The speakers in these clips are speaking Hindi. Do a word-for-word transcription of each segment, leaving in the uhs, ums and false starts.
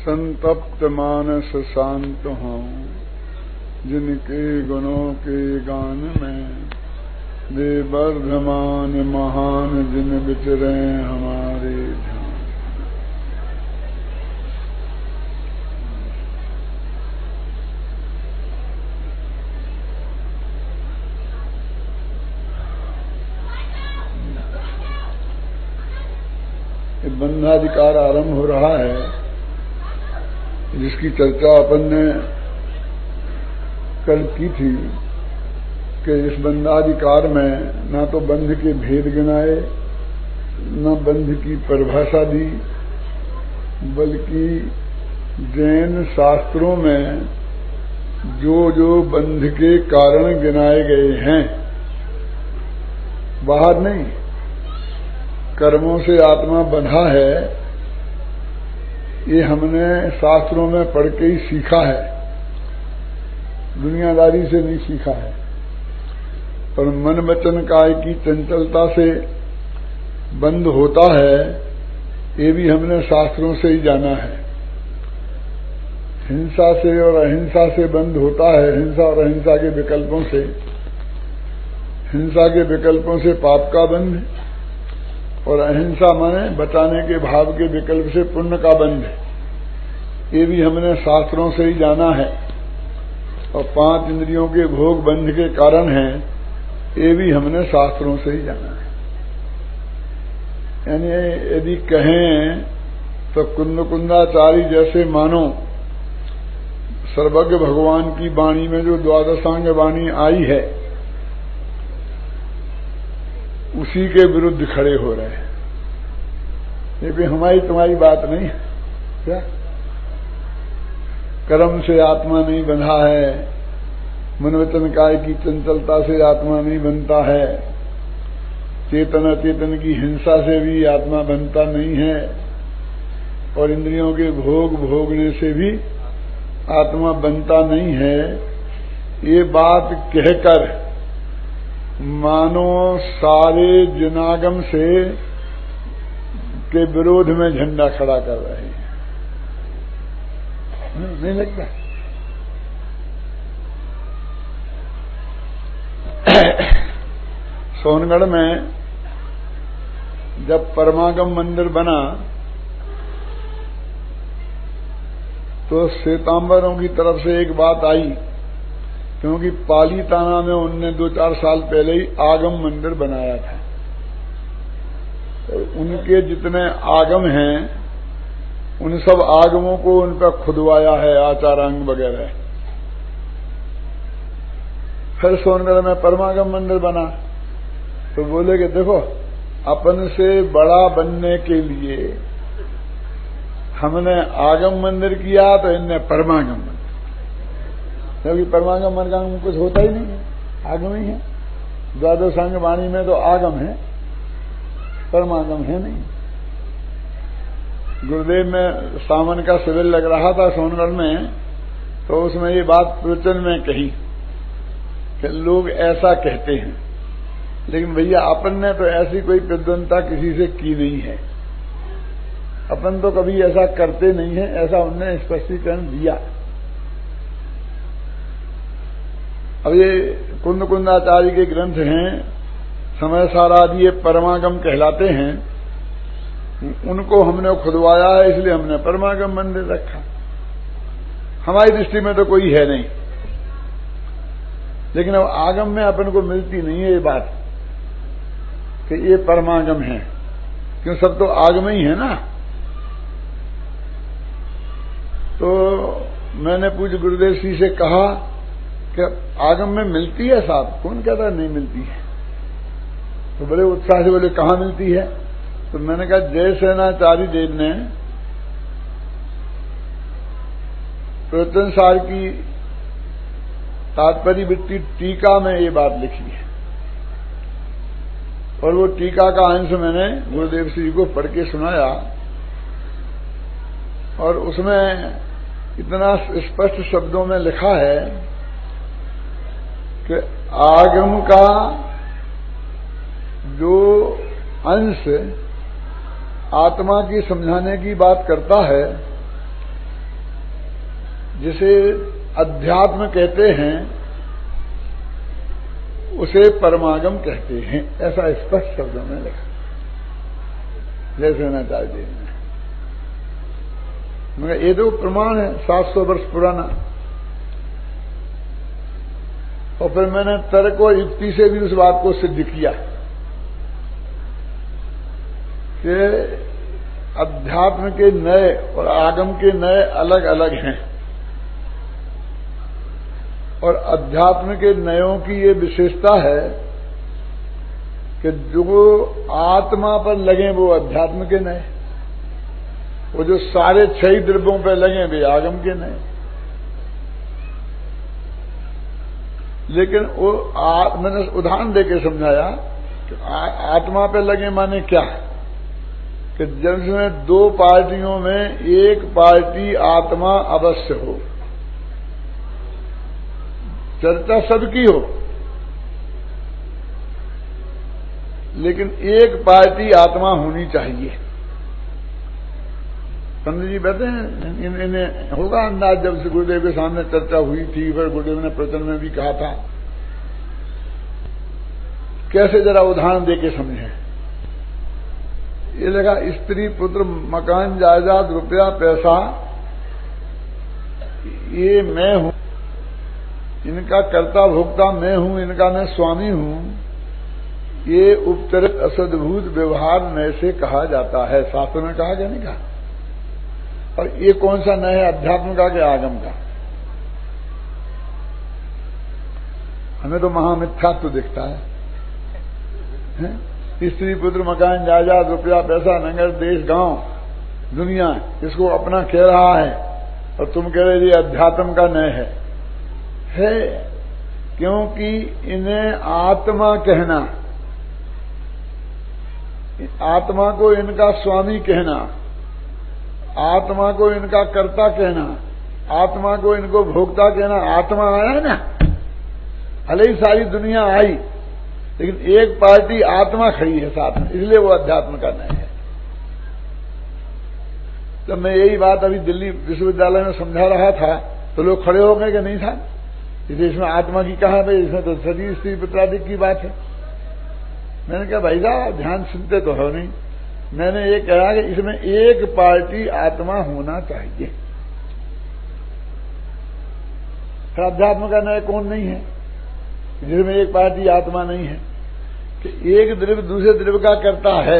संतप्त मानस शांत हों, जिनके गुणों के गान में वे वर्धमान महान जिन विचरे हमारे ध्यान। बंधाधिकार आरंभ हो रहा है, जिसकी चर्चा अपन ने कल की थी कि इस बंधाधिकार में ना तो बंध के भेद गिनाए, न बंध की परिभाषा दी, बल्कि जैन शास्त्रों में जो जो बंध के कारण गिनाए गए हैं, बाहर नहीं, कर्मों से आत्मा बंधा है, ये हमने शास्त्रों में पढ़ के ही सीखा है, दुनियादारी से नहीं सीखा है। पर मन वचन काय की चंचलता से बंद होता है, ये भी हमने शास्त्रों से ही जाना है। हिंसा से और अहिंसा से बंद होता है, हिंसा और अहिंसा के विकल्पों से। हिंसा के विकल्पों से पाप का बंध, और अहिंसा माने बचाने के भाव के विकल्प से पुण्य का बंध, ये भी हमने शास्त्रों से ही जाना है। और पांच इंद्रियों के भोग बंध के कारण हैं, ये भी हमने शास्त्रों से ही जाना है। यानी यदि कहें तो कुंद कुंदाचारी जैसे मानो सर्वज्ञ भगवान की वाणी में जो द्वादशांग वाणी आई है, उसी के विरुद्ध खड़े हो रहे हैं। ये भी हमारी तुम्हारी बात नहीं है क्या? कर्म से आत्मा नहीं बंधा है, मन वचन काय की चंचलता से आत्मा नहीं बनता है, चेतन अचेतन की हिंसा से भी आत्मा बनता नहीं है, और इंद्रियों के भोग भोगने से भी आत्मा बनता नहीं है। ये बात कहकर मानो सारे जनागम से के विरोध में झंडा खड़ा कर रहे हैं। नहीं लगता? सोनगढ़ में जब परमागम मंदिर बना तो श्वेतांबरों की तरफ से एक बात आई, क्योंकि पालीताना में उनने दो चार साल पहले ही आगम मंदिर बनाया था। उनके जितने आगम हैं, उन सब आगमों को उन पर खुदवाया है, आचारांग वगैरह। फिर सोनगढ़ में परमागम मंदिर बना तो बोले कि देखो, अपन से बड़ा बनने के लिए हमने आगम मंदिर किया तो इनने परमागम मंदिर, क्योंकि परमागम मंदिर में कुछ होता ही नहीं है, आगम ही है। द्वादशांग वाणी में तो आगम है, परमागम है नहीं। गुरुदेव में सावन का शिविर लग रहा था सोनगढ़ में, तो उसमें ये बात प्रवचन में कही कि लोग ऐसा कहते हैं, लेकिन भैया अपन ने तो ऐसी कोई प्रद्वंदता किसी से की नहीं है, अपन तो कभी ऐसा करते नहीं है, ऐसा उन्होंने स्पष्टीकरण दिया। अब ये कुंद कुंदाचार्य के ग्रंथ हैं, समय सारा आदि, ये परमागम कहलाते हैं, उनको हमने खुदवाया है, इसलिए हमने परमागम मंदिर रखा। हमारी दृष्टि में तो कोई है नहीं, लेकिन अब आगम में अपन को मिलती नहीं है ये बात कि ये परमागम है, क्यों सब तो आगम ही है ना। तो मैंने पूज्य गुरुदेव जी से कहा कि आगम में मिलती है साहब? कौन कहता है नहीं मिलती है? तो बड़े उत्साह से बोले कहाँ मिलती है? तो मैंने कहा जय सेनाचार्य देव ने प्रवचन सार की तात्पर्य वृत्ति टीका में ये बात लिखी है, और वो टीका का अंश मैंने गुरुदेव श्री को पढ़ के सुनाया, और उसमें इतना स्पष्ट शब्दों में लिखा है कि आगम का जो अंश आत्मा की समझाने की बात करता है, जिसे अध्यात्म कहते हैं उसे परमागम कहते हैं, ऐसा स्पष्ट शब्दों में लिखा जैसे शंकराचार्य जी ने। मगर ये तो प्रमाण है सात सौ वर्ष पुराना। और फिर मैंने तर्क और युक्ति से भी उस बात को सिद्ध किया कि अध्यात्म के नए और आगम के नए अलग अलग हैं। और अध्यात्म के नयों की ये विशेषता है कि जो आत्मा पर लगे वो अध्यात्म के नए, वो जो सारे छह द्रव्यों पर लगे वे आगम के नए। लेकिन वो आ, मैंने उदाहरण देके समझाया कि आ, आत्मा पे लगे माने क्या कि जिसमें दो पार्टियों में एक पार्टी आत्मा अवश्य हो, चर्चा सबकी हो, लेकिन एक पार्टी आत्मा होनी चाहिए। पंडित जी कहते हैं इन, इन्हें होगा अंदाज, जब से गुरुदेव के सामने चर्चा हुई थी, फिर गुरुदेव ने प्रवचन में भी कहा था। कैसे जरा उदाहरण देके समझें। ये लगा स्त्री पुत्र मकान जायदाद रुपया पैसा ये मैं हूं, इनका कर्ता भोक्ता मैं हूं, इनका मैं स्वामी हूं। ये उपचरित असद्भूत व्यवहार नय से कहा जाता है। शास्त्र में कहा क्या नहीं कहा। और ये कौन सा नय है, अध्यात्म का क्या आगम का। हमें तो महामिथ्यात्व तो दिखता है, है? स्त्री पुत्र मकान जायदाद रुपया पैसा नगर देश गांव दुनिया इसको अपना कह रहा है और तुम कह रहे ये अध्यात्म का नय है। है क्योंकि इन्हें आत्मा कहना, आत्मा को इनका स्वामी कहना, आत्मा को इनका कर्ता कहना, आत्मा को इनको भोक्ता कहना। आत्मा आया है ना, भले ही सारी दुनिया आई, लेकिन एक पार्टी आत्मा खड़ी है साथ में, इसलिए वो अध्यात्म का नय है। जब मैं यही बात अभी दिल्ली विश्वविद्यालय में समझा रहा था तो लोग खड़े हो गए कि नहीं था, इसमें आत्मा की कहा भाई, इसमें तो शरीर स्त्री पुत्रादिक की बात है। मैंने कहा भाई साहब ध्यान सुनते तो हो नहीं। मैंने ये कहा कि इसमें एक पार्टी आत्मा होना चाहिए। फिर अध्यात्म का नय कौन नहीं है जिसमें एक पार्टी आत्मा नहीं है कि एक द्रव्य दूसरे द्रव्य का करता है।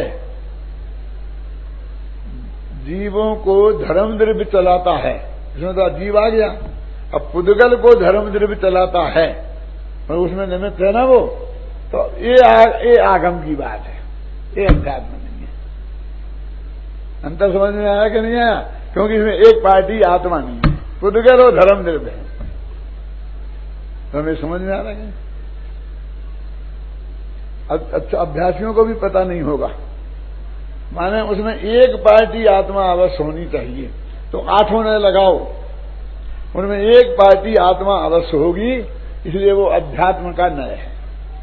जीवों को धर्म द्रव्य चलाता है, इसमें तो जीव आ गया। अब पुद्गल को धर्म द्रव्य चलाता है और उसमें निमित्त है ना वो, तो ये आ, ये आगम की बात है, ये अध्यात्म नहीं है। अंतर समझ में आया कि नहीं आया। क्योंकि इसमें एक पार्टी आत्मा नहीं है, पुद्गल और धर्म द्रव्य है। तो हमें समझ में आ रहा है। अच्छा अभ्यासियों को भी पता नहीं होगा, माने उसमें एक पार्टी आत्मा अवश्य होनी चाहिए। तो आठों ने लगाओ, उनमें एक पार्टी आत्मा अवश्य होगी, इसलिए वो अध्यात्म का नय है।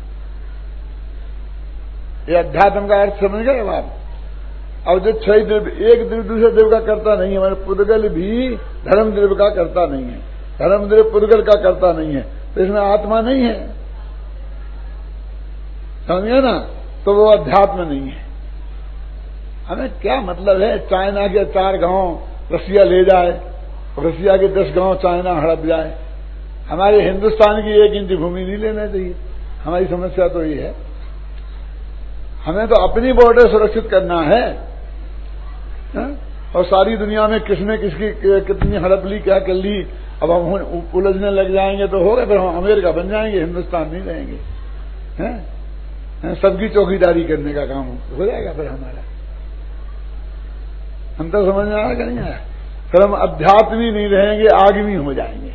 ये अध्यात्म का अर्थ समझ गए आप। अब जो छह द्रव्य, एक द्रव्य दूसरे द्रव्य का करता नहीं है, हमारे पुद्गल भी धर्म द्रव्य का करता नहीं है, धर्म द्रव्य पुद्गल का करता नहीं है, तो इसमें आत्मा नहीं है, समझे ना। तो वो अध्यात्म नहीं है। हमें क्या मतलब है चाइना के चार गांव रसिया ले जाए, रसिया के दस गांव चाइना हड़प जाए। हमारे हिंदुस्तान की एक इंच भूमि नहीं लेना चाहिए। हमारी समस्या तो ये है, हमें तो अपनी बॉर्डर सुरक्षित करना है, है? और सारी दुनिया में किसने किसकी कितनी हड़प ली क्या कर ली, अब हम उलझने लग जाएंगे तो होगा, फिर हम अमेरिका बन जाएंगे, हिंदुस्तान नहीं रहेंगे। हैं? हैं? सबकी चौकीदारी करने का काम हो जाएगा फिर हमारा। हम तो समझ में आया कि नहीं आया। फिर हम अध्यात्मी नहीं रहेंगे, आगमी हो जाएंगे।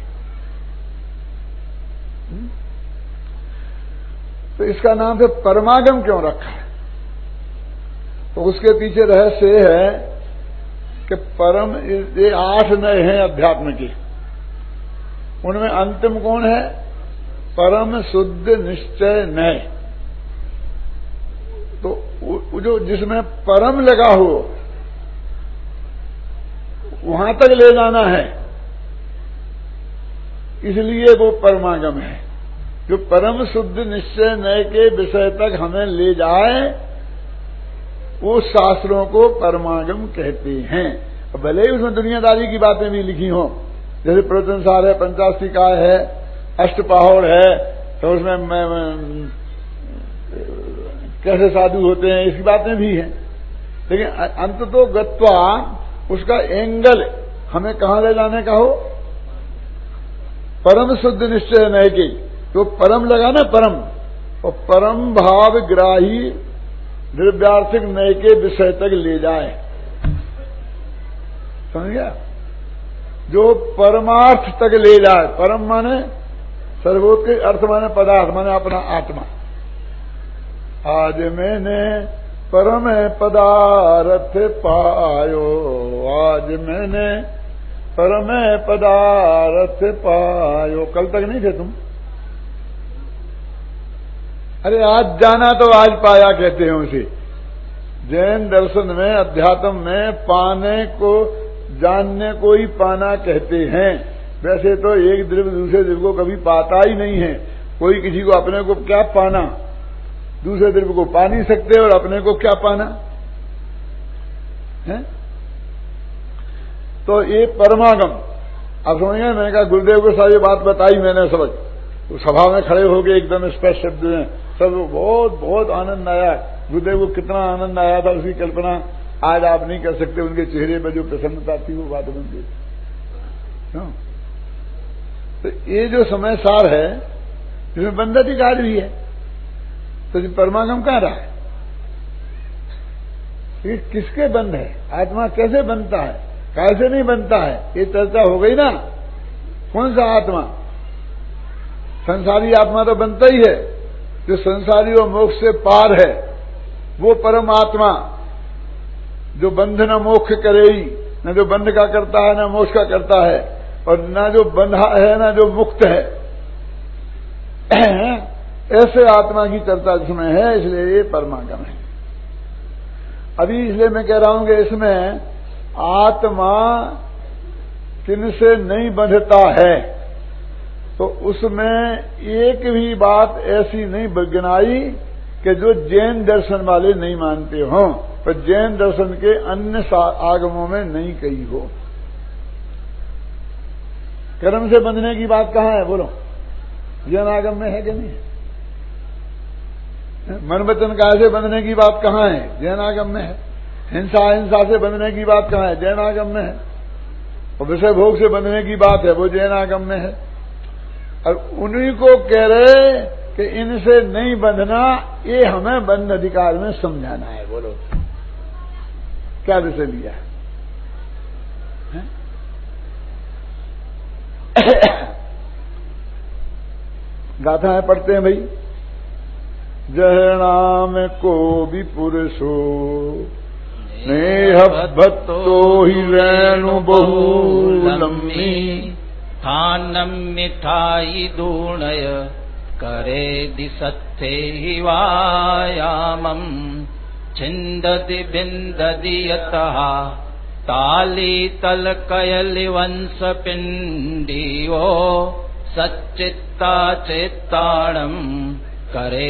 तो इसका नाम फिर परमागम क्यों रखा है? तो उसके पीछे रहस्य है कि परम, ये आठ नय हैं अध्यात्म के, उनमें अंतिम कौन है? परम शुद्ध निश्चय नय। तो जो जिसमें परम लगा हो वहां तक ले जाना है, इसलिए वो परमागम है। जो परम शुद्ध निश्चय नय के विषय तक हमें ले जाए, वो शास्त्रों को परमागम कहते हैं। भले ही उसमें दुनियादारी की बातें भी लिखी हों, जैसे प्रवचनसार है, पंचास्तिकाय है, अष्टपाहौर है, तो उसमें मैं, मैं, कैसे साधु होते हैं इसकी बातें भी हैं, लेकिन अंत तो गत्वा उसका एंगल हमें कहां ले जाने का हो? परम शुद्ध निश्चय नय के, तो परम लगा ना परम, और परम भाव ग्राही द्रव्यार्थिक नय के विषय तक ले जाए। समझ गया? जो परमार्थ तक ले जाए। परम माने सर्वोत्त के अर्थ माने पदार्थ माने अपना आत्मा। आज मैंने परम पदार्थ पायो, आज मैंने परम पदार्थ पायो। कल तक नहीं थे तुम? अरे आज जाना तो आज पाया कहते हैं उसे। जैन दर्शन में, अध्यात्म में पाने को, जानने को ही पाना कहते हैं। वैसे तो एक द्रव्य दूसरे द्रव्य को कभी पाता ही नहीं है। कोई किसी को अपने को क्या पाना, दूसरे द्रव्य को पा नहीं सकते, और अपने को क्या पाना है? तो ये परमागम। अब समझ गए? मैंने कहा गुरुदेव को सारी बात बताई मैंने सबक, तो सभा में खड़े हो गए एकदम स्पष्ट शब्द में, सब बहुत बहुत आनंद आया। गुरुदेव को कितना आनंद आया था उसकी कल्पना आज आप नहीं कर सकते। उनके चेहरे पर जो प्रसन्नता थी वो बात बन गई। तो ये जो समय सार है इसमें बंध अधिकार भी है, तो परमागम कहां रहा है? ये किसके बंध है? आत्मा कैसे बनता है, कैसे नहीं बनता है, ये चर्चा हो गई ना। कौन सा आत्मा? संसारी आत्मा तो बनता ही है, जो संसारी और मोक्ष से पार है वो परमात्मा, जो बंध न मोक्ष करे ही, न जो बंध का करता है न मोक्ष का करता है, और न जो बंधा है न जो मुक्त है। ऐसे आत्मा की चर्चा जिसमें है, इसलिए ये परमागम है। अभी इसलिए मैं कह रहा हूं कि इसमें आत्मा किनसे नहीं बंधता है, तो उसमें एक भी बात ऐसी नहीं गिनाई कि जो जैन दर्शन वाले नहीं मानते हों, पर जैन दर्शन के अन्य आगमों में नहीं कही हो। कर्म से बंधने की बात कहां है बोलो? जैन आगम में है कि नहीं? मन वचन काया से बंधने की बात कहां है? जैन आगम में है। हिंसा हिंसा से बंधने की बात कहां है? जैन आगम में है। और विषय भोग से बंधने की बात है, वो जैन आगम में है। और उन्हीं को कह रहे कि इनसे नहीं बंधना, ये हमें बंध अधिकार में समझाना है। बोलो क्या विषय लिया है? गाथाएं पढ़ते हैं भाई। जहनाम को भी पुरुषो स्नेह भक्तो ही रेणु बहुलम्मी, थानम मिठाई दूणय करे दिसत्थे ही वायामम, छिंदति बिंदति यतः ताली तल कयलि वंश पिंडियो, सच्चित्ता चित्ताणम करे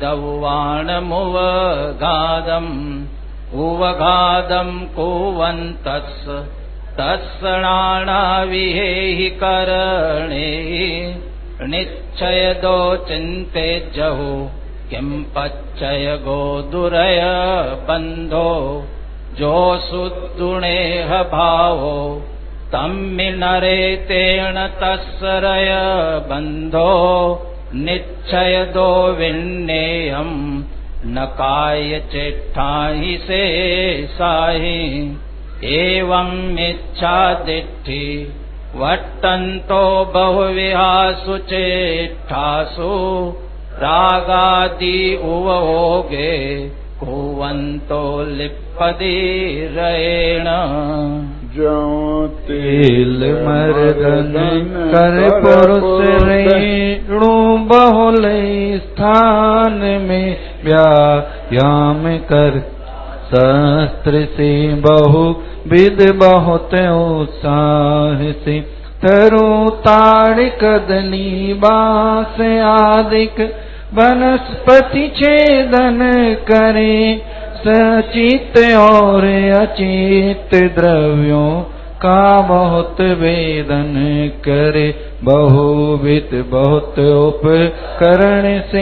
दिदौवाणमुवगादम, उवगादम कुवन्तस् तत्सणाना विहेहि करणे, निश्चयदो चिन्ते जहु किं पच्चय गोदुरय बंधो, जो सुदुणेह भावो तम्मिनरे तेण तस्सरय बंधो, निश्चयदो विन्नेयम न काय चेष्टाहि से साहि, एवं इच्छा दिट्ठि वट्टन्तो बहुविहासु चेष्टासु, रागादि उवोगे कुवन्तो लिप्पदीरेण, ज्यों तिल मर्दन कर पुरुष रेणु बहुल स्थान में व्यायाम कर, शस्त्र से बहु विध बहुत उत्साह से तरु ताड़ कदली बास आदिक वनस्पति छेदन करे, सचित और अचित द्रव्यों का बहुत वेदन करे। बहुविध बहुत उपकरण से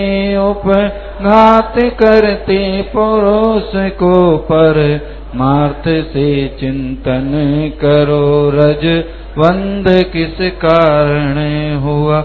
उपघात करते पुरुष को, पर मार्थ से चिंतन करो। रज वंद किस कारण हुआ,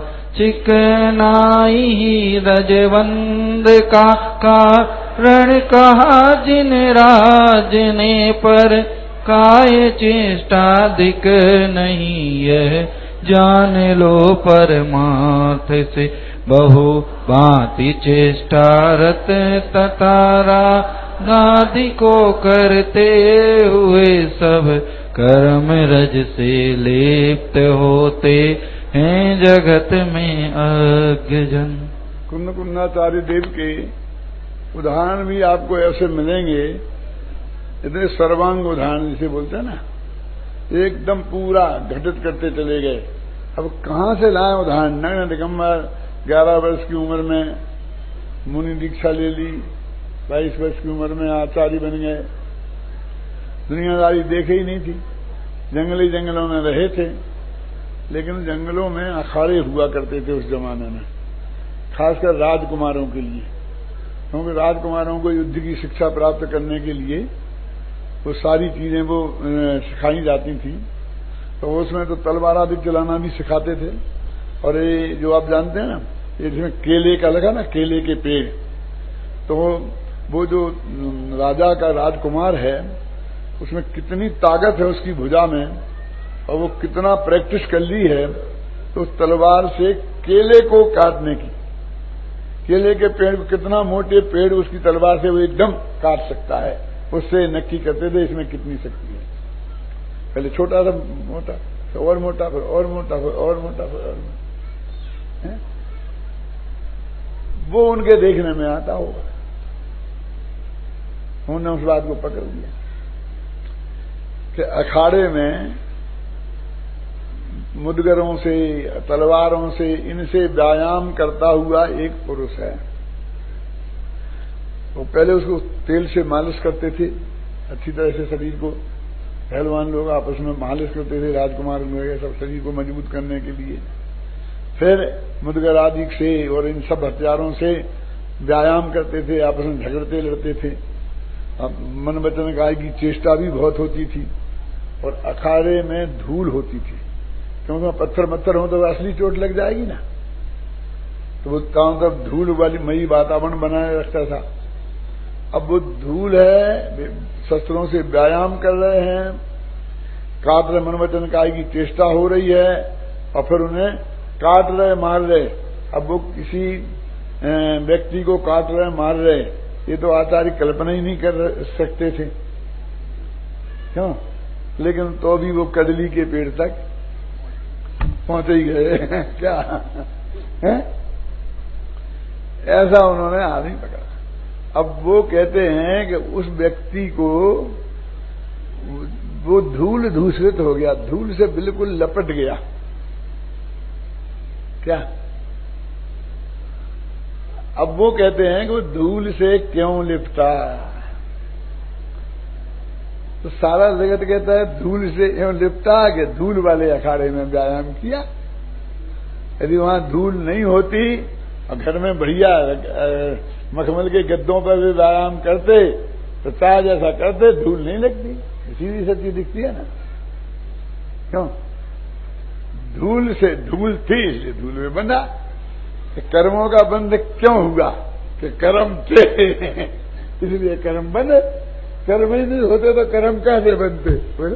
चिकनाई ही रजवंद का कारण कहा जिन राज ने, पर काय चेष्टा दिक नहीं यह जान लो परमार्थ से। बहु भांति चेष्टा रत ततारा गादि को करते हुए, सब कर्म रज से लिप्त होते हैं जगत में अज्ञ जन। कुन्न कुन्नाचार्य देव के उदाहरण भी आपको ऐसे मिलेंगे, इतने सर्वांग उदाहरण जिसे बोलते हैं ना, एकदम पूरा घटित करते चले गए। अब कहां से लाए उदाहरण? नग्न दिगंबर ग्यारह वर्ष की उम्र में मुनि दीक्षा ले ली, बाईस वर्ष की उम्र में आचार्य बन गए। दुनियादारी देखे ही नहीं थी, जंगली जंगलों में रहे थे, लेकिन जंगलों में अखाड़े हुआ करते थे उस जमाने में, खासकर राजकुमारों के लिए, क्योंकि राजकुमारों को युद्ध की शिक्षा प्राप्त करने के लिए वो सारी चीजें वो सिखाई जाती थी। तो उसमें तो तलवार आदि चलाना भी सिखाते थे। और ये जो आप जानते हैं ना, ये जिसमें केले का लगा ना, केले के पेड़, तो वो जो राजा का राजकुमार है उसमें कितनी ताकत है उसकी भुजा में, और वो कितना प्रैक्टिस कर ली है तो उस तलवार से केले को काटने की, केले के पेड़ को कितना मोटे पेड़ उसकी तलवार से वो एकदम काट सकता है, उससे नक्की करते थे इसमें कितनी शक्ति है। पहले छोटा था, मोटा, फिर और मोटा, फिर और मोटा, फिर और मोटा, फिर और मोटा। है? वो उनके देखने में आता होगा, उन्होंने उस बात को पकड़ लिया कि अखाड़े में मुदगरों से, तलवारों से, इनसे व्यायाम करता हुआ एक पुरुष है। वो पहले उसको तेल से मालिश करते थे अच्छी तरह से शरीर को, पहलवान लोग आपस में मालिश करते थे, राजकुमार लोग सब शरीर को मजबूत करने के लिए। फिर मुदगर आदि से और इन सब हथियारों से व्यायाम करते थे, आपस में झगड़ते लड़ते थे। अब मन वचन काया की चेष्टा भी बहुत होती थी, और अखाड़े में धूल होती थी, क्योंकि पत्थर मत्थर हो तो असली चोट लग जाएगी ना, तो वो चारों तरफ धूल वाली मई वातावरण बनाए रखता था। अब वो धूल है, शस्त्रों से व्यायाम कर रहे हैं, काट रहे, मन वचन काया की चेष्टा हो रही है, और फिर उन्हें काट रहे मार रहे। अब वो किसी व्यक्ति को काट रहे मार रहे, ये तो आचार्य कल्पना ही नहीं कर सकते थे, क्यों? लेकिन तो भी वो कदली के पेड़ तक पहुंच ही गए। क्या है? ऐसा उन्होंने आदमी पकड़ा। अब वो कहते हैं कि उस व्यक्ति को वो धूल धूसरित हो गया, धूल से बिल्कुल लपट गया। क्या? अब वो कहते हैं कि वो धूल से क्यों लिपटा, तो सारा जगत कहता है धूल से क्यों लिपटा, कि धूल वाले अखाड़े में व्यायाम किया। यदि वहां धूल नहीं होती और घर में बढ़िया मखमल के गद्दों पर भी व्यायाम करते तो चाहे जैसा करते धूल नहीं लगती, सीधी सच्ची दिखती है ना, क्यों? धूल से धूल थी इसलिए धूल में बंधा। कर्मों का बंध क्यों हुआ? कि कर्म थे इसलिए कर्म बंधे। कर्म ही नहीं होते तो कर्म कैसे बनते?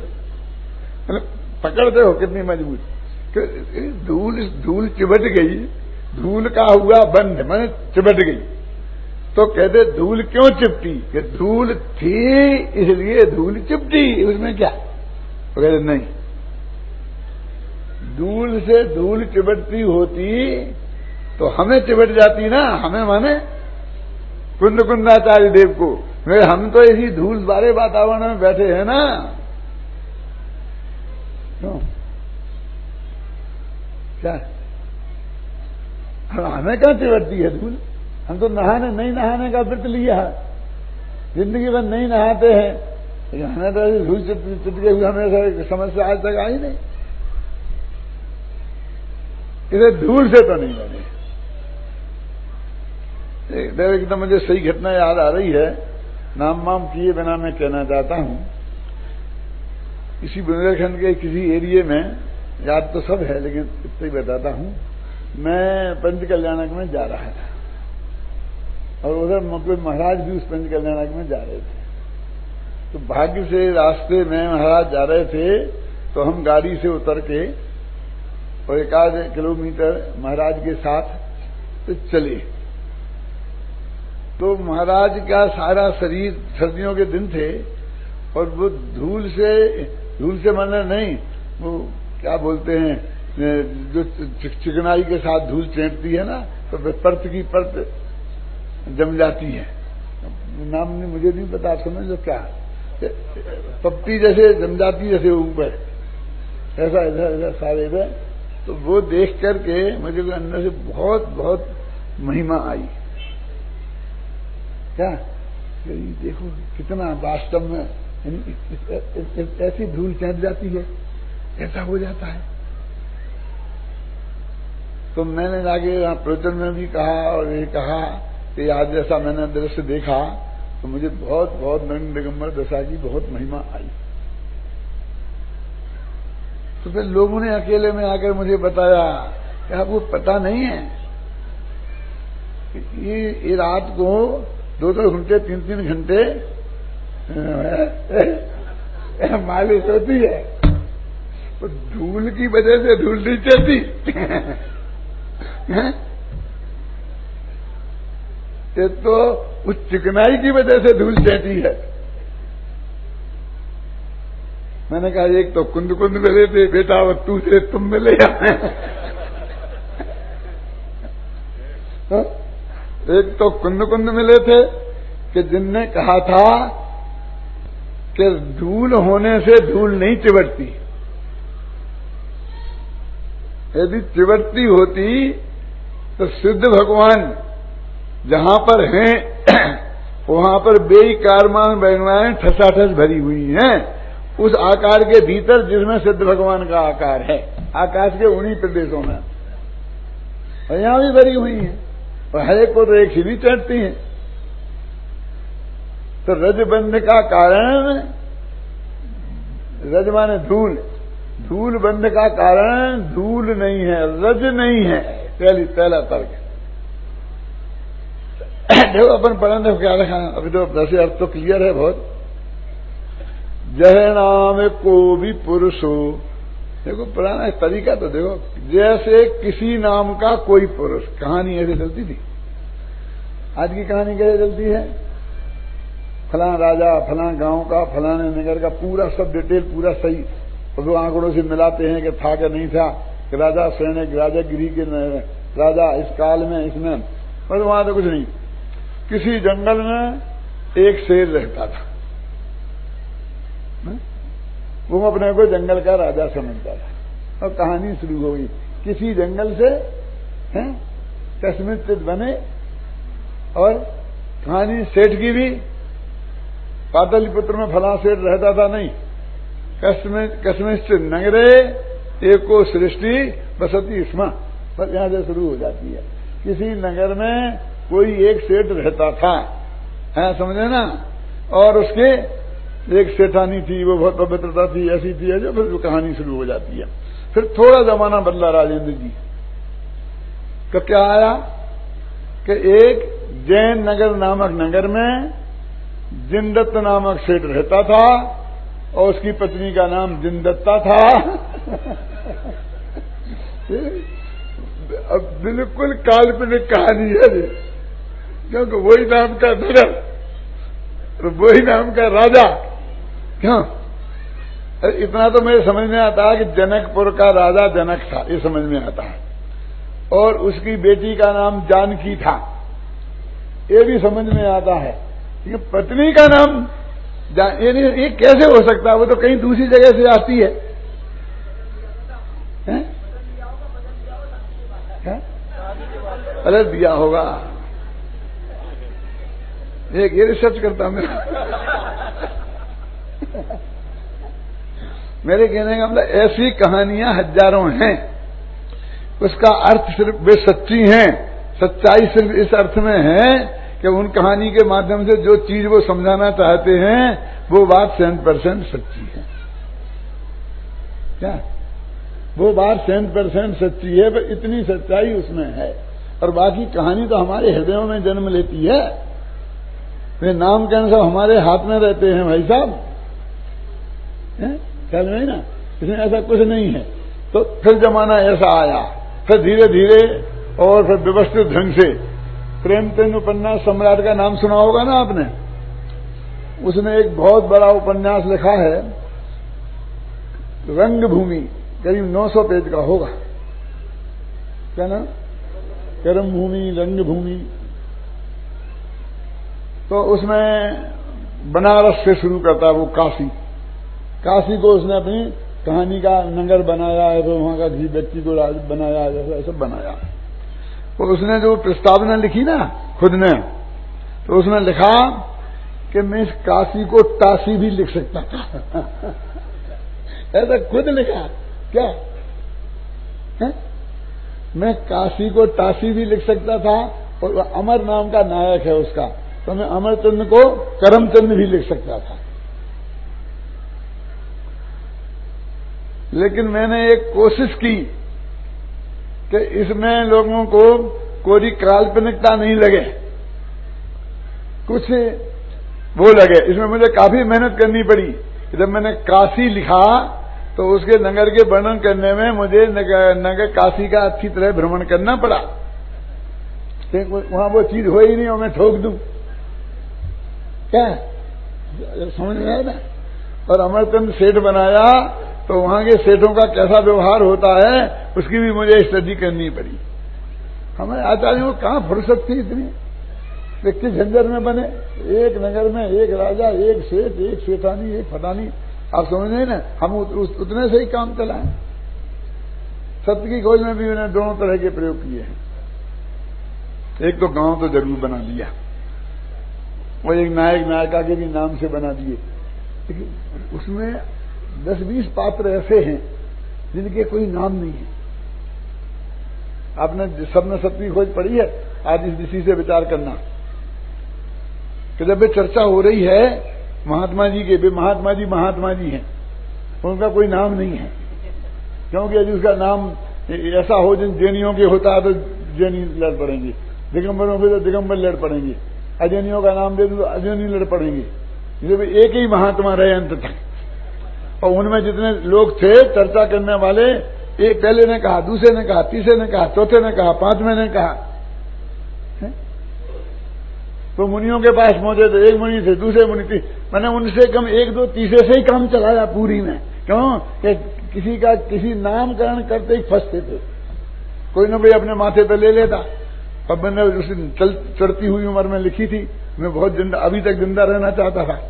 पकड़ते हो कितनी मजबूत। धूल धूल चिपट गई, धूल का हुआ बंध, मैंने चिपट गई। तो कहते धूल क्यों चिपटी? कि धूल थी इसलिए धूल चिपटी, उसमें क्या? तो कहते नहीं, धूल से धूल चिपटती होती तो हमें चिपट जाती ना, हमें माने कुंद कुंदाचार्य देव को। हम तो इसी धूल वाले वातावरण में बैठे हैं ना, क्यों? क्या हमें क्या चिवटती है धूल? हम तो नहाने नहीं नहाने का व्रत लिया है, जिंदगी भर नहीं नहाते हैं, लेकिन हमें तो ऐसी धूल चिटके हुए हमें समस्या आज तक आई नहीं। इसे धूल से तो नहीं बने। एकदम मुझे सही घटना याद आ रही है, नाम वाम किए बिना मैं कहना चाहता हूं। इसी बुंदेलखंड के किसी एरिए में, याद तो सब है लेकिन इतना ही बताता हूं, मैं पंच कल्याणक में जा रहा था और उधर कोई महाराज भी उस पंच कल्याणक में जा रहे थे। तो भाग्य से रास्ते में महाराज जा रहे थे तो हम गाड़ी से उतर के और एक आध किलोमीटर महाराज के साथ तो चले। तो महाराज का सारा शरीर, सर्दियों के दिन थे और वो धूल से, धूल से माने नहीं, वो क्या बोलते हैं, जो चिकनाई के साथ धूल चेंटती है ना, तो परत की परत जम जाती है। नाम नहीं, मुझे नहीं पता, आप समझ लो क्या, पपटी जैसे जम जाती जैसे ऊपर, ऐसा इधर इधर सारे इधर। तो वो देख करके मुझे अंदर से बहुत बहुत महिमा आई। क्या देखो कितना वास्तव में ऐसी धूल चढ़ जाती है, ऐसा हो जाता है। तो मैंने आगे यहाँ प्रवचन में भी कहा और ये कहा कि आज जैसा मैंने दृश्य देखा तो मुझे बहुत बहुत नंद दिगंबर दशा की बहुत महिमा आई। तो फिर लोगों ने अकेले में आकर मुझे बताया कि आपको पता नहीं है ये, ये रात को दो दो घंटे तीन तीन घंटे मालिश होती है, तो धूल की वजह से धूल नहीं चलती। ये तो उस चिकनाई की वजह से धूल चढ़ती है। मैंने कहा एक तो कुंद कुंद मिले थे बेटा, और तू से तुम मिले। एक तो कुंद कुंद मिले थे कि जिनने कहा था कि धूल होने से धूल नहीं चिवटती, यदि चिवटती होती तो सिद्ध भगवान जहां पर हैं वहां पर बेकारमान बैगनाएं ठसाठस भरी हुई हैं, उस आकार के भीतर जिसमें सिद्ध भगवान का आकार है, आकाश के उन्हीं प्रदेशों में, और यहां भी भरी हुई हैं, और हर एक को तो एक ही नहीं चढ़ती हैं। तो रजबंध का कारण, रज माने धूल, धूल बंध का कारण धूल नहीं है, रज नहीं है। पहली पहला तर्क। देखो अपन पढ़ने को क्या रखा, अभी तो वैसे अर्थ तो क्लियर है बहुत। जय नाम को भी पुरुषो, देखो पुराना तरीका तो देखो, जैसे किसी नाम का कोई पुरुष, कहानी ऐसे चलती थी। आज की कहानी कैसे चलती है, फलां राजा, फलां गांव का, फलाने नगर का पूरा सब डिटेल पूरा सही, और वो आंकड़ों से मिलाते हैं कि था कि नहीं था, कि राजा सैनिक, राजा गिरी के राजा इस काल में, इसमें, पर वहां तो कुछ नहीं। किसी जंगल में एक शेर रहता था, वो अपने को जंगल का राजा समझता था, और कहानी शुरू हो गई। किसी जंगल से हैं कस्मित बने, और कहानी सेठ की भी, पाटलिपुत्र में फला सेठ रहता था, नहीं, कस्मिश्च नगरे एको सृष्टि बसती स्म, बस यहां से शुरू हो जाती है। किसी नगर में कोई एक सेठ रहता था, है समझे ना, और उसके एक सेठानी थी, वो बहुत पवित्रता थी, ऐसी थी, जो फिर वो कहानी शुरू हो जाती है। फिर थोड़ा जमाना बदला राजेंद्र जी का, क्या आया कि एक जैन नगर नामक नगर में जिनदत्त नामक सेठ रहता था, और उसकी पत्नी का नाम जिनदत्ता था। अब बिल्कुल काल्पनिक कहानी है, क्योंकि वही नाम का नगर, वही नाम का राजा। क्यों? इतना तो मेरे समझ में आता है कि जनकपुर का राजा जनक था, ये समझ में आता है, और उसकी बेटी का नाम जानकी था, ये भी समझ में आता है। लेकिन पत्नी का नाम ये नहीं, ये कैसे हो सकता है? वो तो कहीं दूसरी जगह से आती है, है? है? अरे दिया होगा, एक ये रिसर्च करता मेरा मेरे कहने का मतलब ऐसी कहानियां हजारों हैं, उसका अर्थ सिर्फ वे सच्ची हैं। सच्चाई सिर्फ इस अर्थ में है कि उन कहानी के माध्यम से जो चीज वो समझाना चाहते हैं वो बात सेंट परसेंट सच्ची है। क्या वो बात सेंट परसेंट सच्ची है, पर इतनी सच्चाई उसमें है। और बाकी कहानी तो हमारे हृदयों में जन्म लेती है। वे नामकरण सब हमारे हाथ में रहते हैं भाई साहब, ख्याल में ना, इसमें ऐसा कुछ नहीं है। तो फिर जमाना ऐसा आया, फिर धीरे धीरे और फिर व्यवस्थित ढंग से प्रेमचंद उपन्यास सम्राट का नाम सुना होगा ना आपने। उसने एक बहुत बड़ा उपन्यास लिखा है, रंगभूमि, करीब नौ सौ पेज का होगा। क्या ना, कर्म भूमि, रंगभूमि। तो उसमें बनारस से शुरू करता है वो काशी। काशी को उसने अपनी कहानी का नगर बनाया है, तो वहां का किसी व्यक्ति को राज बनाया, जैसा सब बनाया। तो उसने जो प्रस्तावना लिखी ना खुद ने, तो उसने लिखा कि मैं इस काशी को ताशी भी लिख सकता था ऐसा खुद लिखा। क्या है? मैं काशी को ताशी भी लिख सकता था, और अमर नाम का नायक है उसका, तो मैं अमरचंद को करमचंद भी लिख सकता था। लेकिन मैंने एक कोशिश की कि इसमें लोगों को कोई काल्पनिकता नहीं लगे, कुछ वो लगे। इसमें मुझे काफी मेहनत करनी पड़ी। जब मैंने काशी लिखा तो उसके नगर के वर्णन करने में मुझे नगर, नगर काशी का अच्छी तरह भ्रमण करना पड़ा। वहां वो चीज हो ही नहीं और मैं ठोक दूं, क्या समझ में आया ना। और अमरचंद सेठ बनाया तो वहां के सेठों का कैसा व्यवहार होता है उसकी भी मुझे स्टडी करनी पड़ी। हमारे आचार्यों को कहां फुर्सत थी इतनी, व्यक्ति झंझट में बने। एक नगर में एक राजा, एक सेठ, एक सेठानी, एक फटानी। आप समझ रहे ना, हम उत, उत, उतने से ही काम चलाएं। सत्य की खोज में भी उन्होंने दोनों तरह के प्रयोग किए हैं। एक तो गांव तो जरूर बना दिया, और एक नायक नायिका के भी नाम से बना दिए, लेकिन उसमें दस बीस पात्र ऐसे हैं जिनके कोई नाम नहीं है। आपने सबने सत्य की खोज पढ़ी है, आज इस विषय से विचार करना कि जब वे चर्चा हो रही है महात्मा जी के, वे महात्मा जी महात्मा जी हैं, उनका कोई नाम नहीं है। क्योंकि यदि उसका नाम ऐसा हो जिन जैनियों के होता है तो जैनी लड़ पड़ेंगे, दिगंबरों के तो दिगंबर लड़ पड़ेंगे, अजैनियों का नाम दे दो तो अजैनी लड़ पड़ेंगे। जब एक ही महात्मा रहे अंत तक, और उनमें जितने लोग थे चर्चा करने वाले, एक पहले ने कहा, दूसरे ने कहा, तीसरे ने कहा, चौथे ने कहा, पांचवें ने कहा। है? तो मुनियों के पास पहुंचे तो एक मुनि थे, दूसरे मुनि थी, मैंने उनसे कम एक दो तीसरे से ही काम चलाया पूरी में। क्यों कि किसी का किसी नामकरण करते ही फंसते थे, कोई ना कोई अपने माथे पर ले लेता। अब मैंने उस चल, चढ़ती हुई उम्र में लिखी थी, मैं बहुत जिंदा, अभी तक जिंदा रहना चाहता था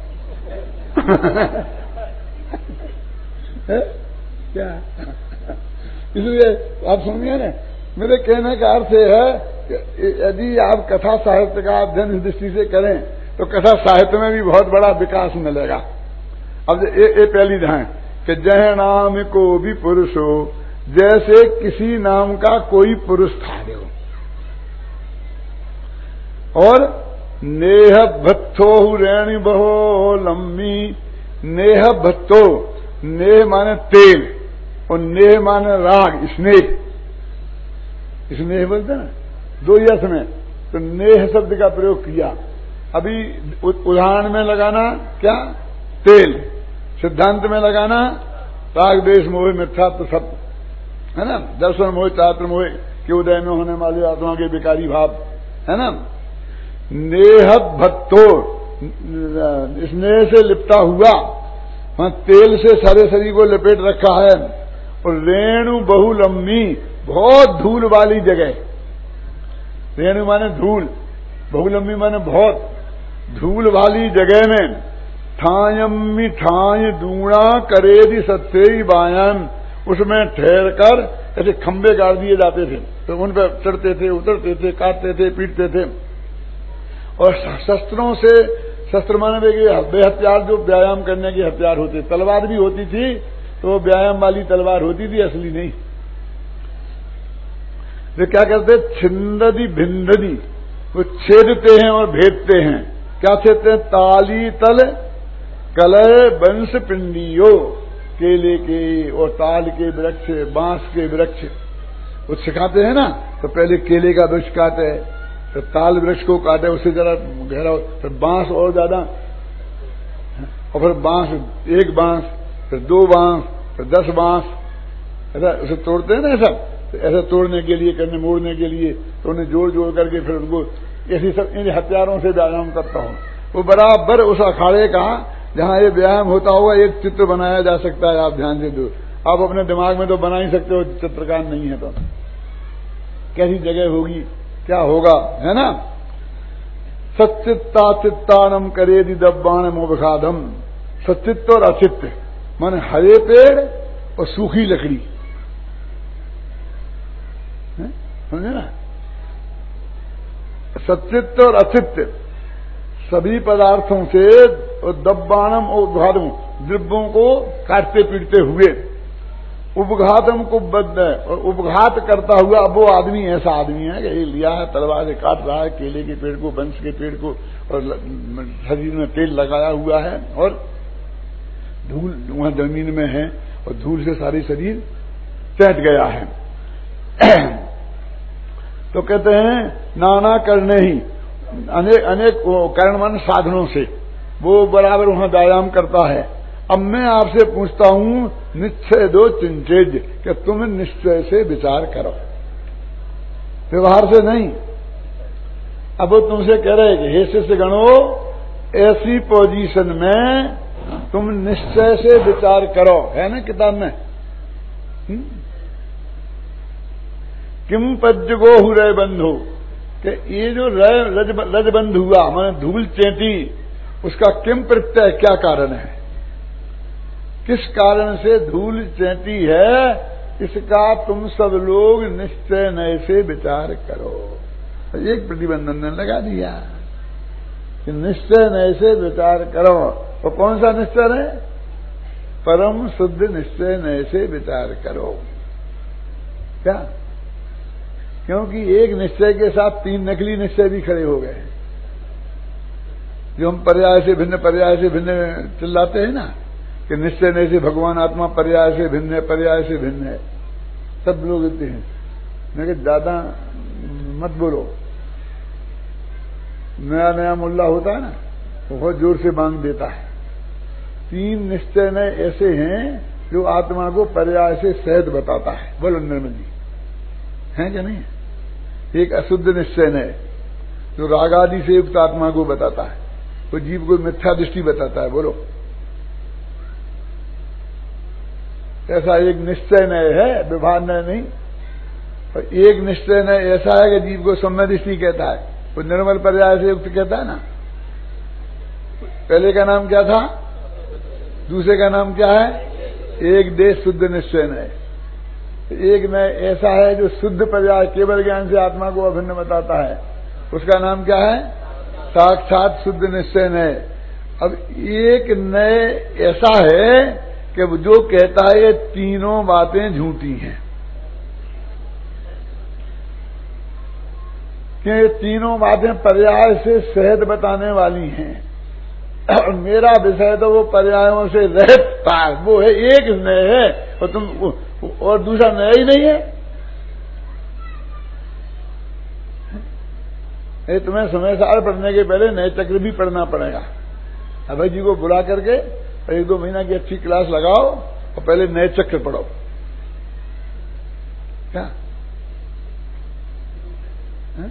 क्या इसलिए आप समझिए ना, मेरे कहने का अर्थ है कि यदि आप कथा साहित्य का अध्ययन इस दृष्टि से करें तो कथा साहित्य में भी बहुत बड़ा विकास मिलेगा। अब ये, ये पहली ध्यान कि जय नाम को भी पुरुष हो, जैसे किसी नाम का कोई पुरुष था। देखो, और नेह भत्थो रेणी बहो लम्बी, नेह भत्तो, नेह माने तेल और नेह माने राग, स्नेह। स्नेह बोलते ना दो ही अर्थ में, तो नेह शब्द का प्रयोग किया। अभी उदाहरण में लगाना क्या, तेल, सिद्धांत में लगाना राग देश मोह मिथ्या तो सब है ना, दर्शन मोह चात्र मोह के उदय में होने वाले आत्मा के विकारी भाव है ना। नेह भत्तो, स्नेह से लिपटा हुआ, वहां तेल से सारे शरीर को लपेट रखा है। और रेणु बहुलम्बी, बहुत धूल वाली जगह, रेणु माने धूल, बहुलम्बी माने बहुत धूल वाली जगह में ठायम मिठाई दूणा करेदी सत्य बायन, उसमें ठहर कर ऐसे खंबे गाड़ दिए जाते थे, तो उन पर चढ़ते थे, उतरते थे, काटते थे, पीटते थे। और शस्त्रों से, शस्त्र माने वे हथियार जो व्यायाम करने के हथियार होते, तलवार भी होती थी, तो वो व्यायाम वाली तलवार होती थी, असली नहीं। वे क्या करते, छिंददी भिंददी, वो छेदते हैं और भेदते हैं। क्या छेदते हैं, ताली तल कलय वंश पिंडियो, केले के और ताल के वृक्ष, बांस के वृक्ष वो सिखाते हैं ना। तो पहले केले का वृक्ष काटे, तो ताल वृक्ष को काटे, उससे जरा गहरा, फिर बांस और ज्यादा, और फिर बांस, एक बांस, फिर दो बांस, फिर दस बांस, ऐसा उसे तोड़ते हैं ना। ऐसा ऐसा तोड़ने के लिए, करने मोड़ने के लिए, तो उन्हें जोड़ जोड़ करके फिर उनको ऐसी सब इन हथियारों से व्यायाम करता हूं। वो बराबर उस अखाड़े का जहां ये व्यायाम होता हुआ एक चित्र बनाया जा सकता है। आप ध्यान से दो, आप अपने दिमाग में तो बना ही सकते हो, चित्रकार नहीं है तो कैसी जगह होगी, क्या होगा, है ना। सच्चित्ता चित्तानम करेदि दब्बाण मोबखादम, सच्चित्त और अचित्त माने हरे पेड़ और सूखी लकड़ी, समझे ना। सच्चित्त और अचित्त सभी पदार्थों से, और दब्बाणम और उद्घातम द्रव्यों को काटते पीटते हुए, उपघातम को बद्ध है और उपघात करता हुआ। अब वो आदमी ऐसा आदमी है कि ये लिया है, तलवार से काट रहा है केले के पेड़ को, बंश के पेड़ को, और शरीर में तेल लगाया हुआ है, और धूल वहां जमीन में है, और धूल से सारी शरीर चैट गया है। तो कहते हैं नाना करने ही, अनेक अनेक कर्मन साधनों से वो बराबर वहां व्यायाम करता है। अब मैं आपसे पूछता हूं, निश्चय दो चिंचेज, कि तुम निश्चय से विचार करो, व्यवहार से नहीं। अब वो तुमसे कह रहे कि हे शिष्य गणो, ऐसी पोजीशन में तुम निश्चय से विचार करो, है ना किताब में। हुँ? किम पज्जगो हुरय बंधु, कि ये जो रजबंध हुआ माने धूल चेंटी, उसका किम प्रत्यय, क्या कारण है, किस कारण से धूल चेंटी है, इसका तुम सब लोग निश्चय नए से विचार करो। एक प्रतिबंधन ने लगा दिया कि निश्चय नए से विचार करो। तो कौन सा निश्चय है, परम शुद्ध निश्चय नए से विचार करो। क्या, क्योंकि एक निश्चय के साथ तीन नकली निश्चय भी खड़े हो गए, जो हम पर्याय से भिन्न पर्याय से भिन्न चिल्लाते हैं ना, कि निश्चय नहीं से भगवान आत्मा पर्याय से भिन्न है, पर्याय से भिन्न है, सब लोग कहते हैं। मैं कि ज्यादा मत बोलो, नया नया मुल्ला होता है ना, वो बहुत जोर से मांग देता है। तीन निश्चय नए ऐसे हैं जो आत्मा को पर्याय से सहित बताता है। बोलो निर्मल जी, है क्या नहीं? एक अशुद्ध निश्चय नए जो रागादि से युक्त आत्मा को बताता है, वो जीव को मिथ्या दृष्टि बताता है। बोलो, ऐसा एक निश्चय नय है, व्यवहार नय नहीं। और एक निश्चय नय ऐसा है कि जीव को सम्य दृष्टि कहता है, वो निर्मल पर्याय से युक्त कहता है ना। पहले का नाम क्या था, दूसरे का नाम क्या है, एक देश शुद्ध निश्चय नय। एक नय ऐसा है जो शुद्ध पर्याय केवल ज्ञान से आत्मा को अभिन्न बताता है, उसका नाम क्या है, साक्षात शुद्ध निश्चय नय। अब एक नय ऐसा है कि जो कहता है ये तीनों बातें झूठी हैं, कि ये तीनों बातें पर्याय से सहज बताने वाली हैं, और मेरा विषय तो वो पर्यायों से रहित था, वो है एक नय है, और तुम और दूसरा नया ही नहीं है। ये तुम्हें समय सार पढ़ने के पहले नए चक्र भी पढ़ना पड़ेगा। अभय जी को बुला करके एक दो महीना की अच्छी क्लास लगाओ और पहले नए चक्र पढ़ो। क्या है?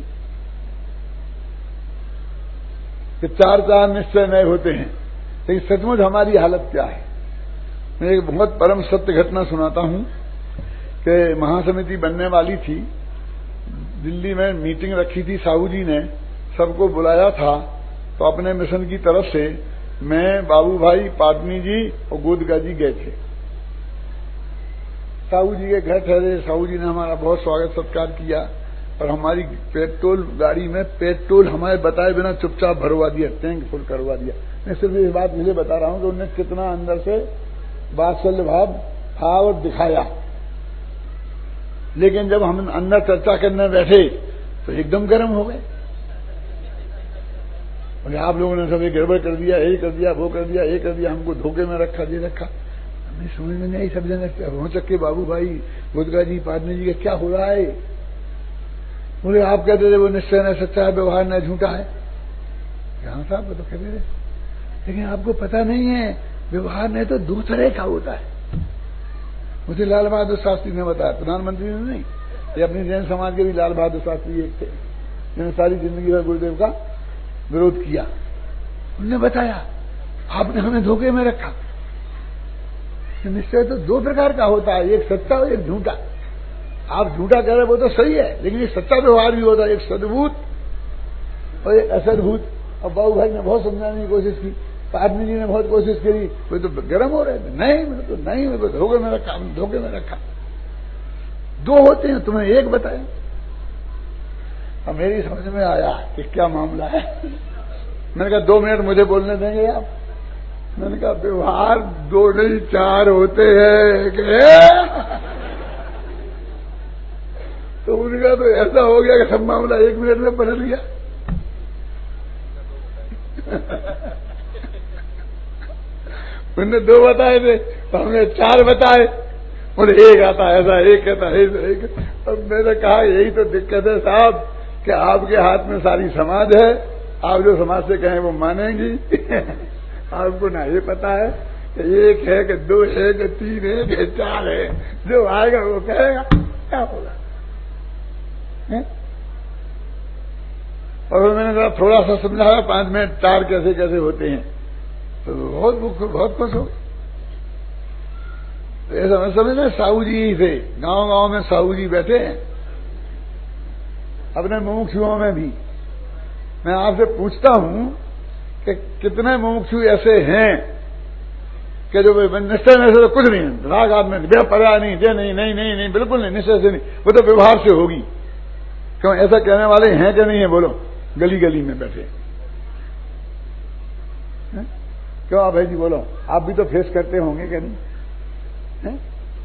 कि चार चार निश्चय नए होते हैं, लेकिन सचमुच हमारी हालत क्या है। मैं एक बहुत परम सत्य घटना सुनाता हूं कि महासमिति बनने वाली थी, दिल्ली में मीटिंग रखी थी, साहू जी ने सबको बुलाया था। तो अपने मिशन की तरफ से मैं, बाबू भाई, पाटनी जी और गोदका जी गए थे। साहू जी के घर ठहरे। साहू जी ने हमारा बहुत स्वागत सत्कार किया और हमारी पेट्रोल गाड़ी में पेट्रोल हमारे बताए बिना चुपचाप भरवा दिया, टैंक फुल करवा दिया। मैं सिर्फ इस बात मुझे बता रहा हूं कि उन्होंने कितना अंदर से वात्सल्य भाव था और दिखाया। लेकिन जब हम अंदर चर्चा करने बैठे तो एकदम गर्म हो गए। बोले आप लोगों ने सब ये गड़बड़ कर दिया, ये कर दिया, वो कर दिया, ये कर दिया, हमको धोखे में रखा, दे रखा। हमें समझ में नहीं, सब जन हो चक्के बाबू भाई, बुद्धगा जी, पादनी जी का क्या हो रहा है। बोले आप कहते थे वो निश्चय न सच्चा है, व्यवहार न झूठा है। हाँ साहब वो तो कहते थे, लेकिन आपको पता नहीं है व्यवहार नहीं तो दो तरह का होता है। मुझे लाल बहादुर शास्त्री ने बताया, प्रधानमंत्री ने नहीं, ये अपनी जैन समाज के भी लाल बहादुर शास्त्री एक थे जिन्होंने सारी जिंदगी भर गुरुदेव का विरोध किया। उन्होंने बताया आपने हमें धोखे में रखा। निश्चय तो दो प्रकार का होता है, एक सच्चा और एक झूठा। आप झूठा कह रहे वो तो सही है, लेकिन एक सच्चा व्यवहार भी होता है, एक सद्भूत और एक असद्भूत। और बाबू भाई ने बहुत समझाने की कोशिश की, पादनी जी ने बहुत कोशिश करी, कोई तो गर्म हो रहे थे, नहीं मेरे को नहीं, मेरे को धोखे में रखा, धोखे में रखा। दो होते हैं, तुम्हें एक बताया। अब मेरी समझ में आया कि क्या मामला है। मैंने कहा दो मिनट मुझे बोलने देंगे आप। मैंने कहा व्यवहार दो नहीं चार होते हैं कि तो उनका तो ऐसा हो गया कि सब मामला एक मिनट में बदल गया। उन्होंने दो बताए थे तो हमने चार बताए, बोले एक आता ऐसा, एक कहता है एक। अब मैंने कहा यही तो दिक्कत है साहब कि आपके हाथ में सारी समाज है, आप जो समाज से कहें वो मानेंगी। आपको ना ये पता है कि एक है कि दो है कि तीन है कि चार है, जो आएगा वो कहेगा, क्या होगा। और मैंने थोड़ा सा समझाया पांच मिनट चार कैसे कैसे होते हैं, तो बहुत बहुत खुश हो। तो ऐसा मैं समझना साहू जी ही थे, गांव गांव में साहू जी बैठे हैं, अपने मुमुक्षुओं में भी। मैं आपसे पूछता हूं कि कितने मुमुक्षु ऐसे हैं कि जो निश्चय में से तो कुछ नहीं है, राग आदमी बेपरवाह नहीं, दे नहीं नहीं नहीं नहीं बिल्कुल नहीं, निश्चय से नहीं, वो तो व्यवहार से होगी। क्यों ऐसा कहने वाले हैं कि नहीं है, बोलो गली गली में बैठे है? क्यों आप भाई जी बोलो, आप भी तो फेस करते होंगे कि नहीं है?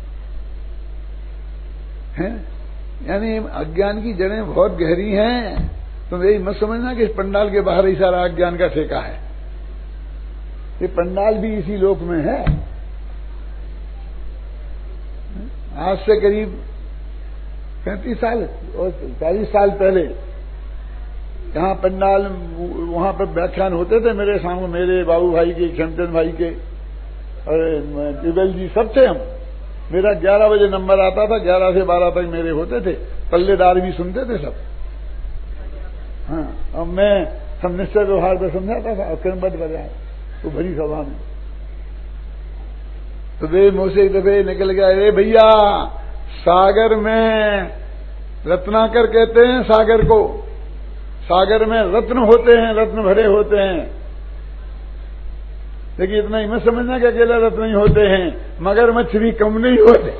है? यानी अज्ञान की जड़ें बहुत गहरी हैं। तुम यही मत समझना कि इस पंडाल के बाहर ही सारा अज्ञान का ठेका है। ये पंडाल भी इसी लोक में है। आज से करीब पैंतीस साल और चालीस साल पहले यहाँ पंडाल, वहां पर व्याख्यान होते थे मेरे सामने, मेरे बाबू भाई के, खेमचंद भाई के और ट्यूबेल जी सब थे हम। मेरा ग्यारह बजे नंबर आता था, ग्यारह से बारह तक मेरे होते थे, पल्लेदार भी सुनते थे सब। हाँ, और मैं सब निश्चय व्यवहार पर समझाता था और क्रमबद्ध बजाए वो भरी सभा में। तो वे मुंह से एक दफे निकल गया, अरे भैया सागर में रत्नाकर कहते हैं सागर को, सागर में रत्न होते हैं, रत्न भरे होते हैं, लेकिन इतना ही मत समझना कि अकेला रत्न नहीं होते हैं, मगरमच्छ भी कम नहीं होते।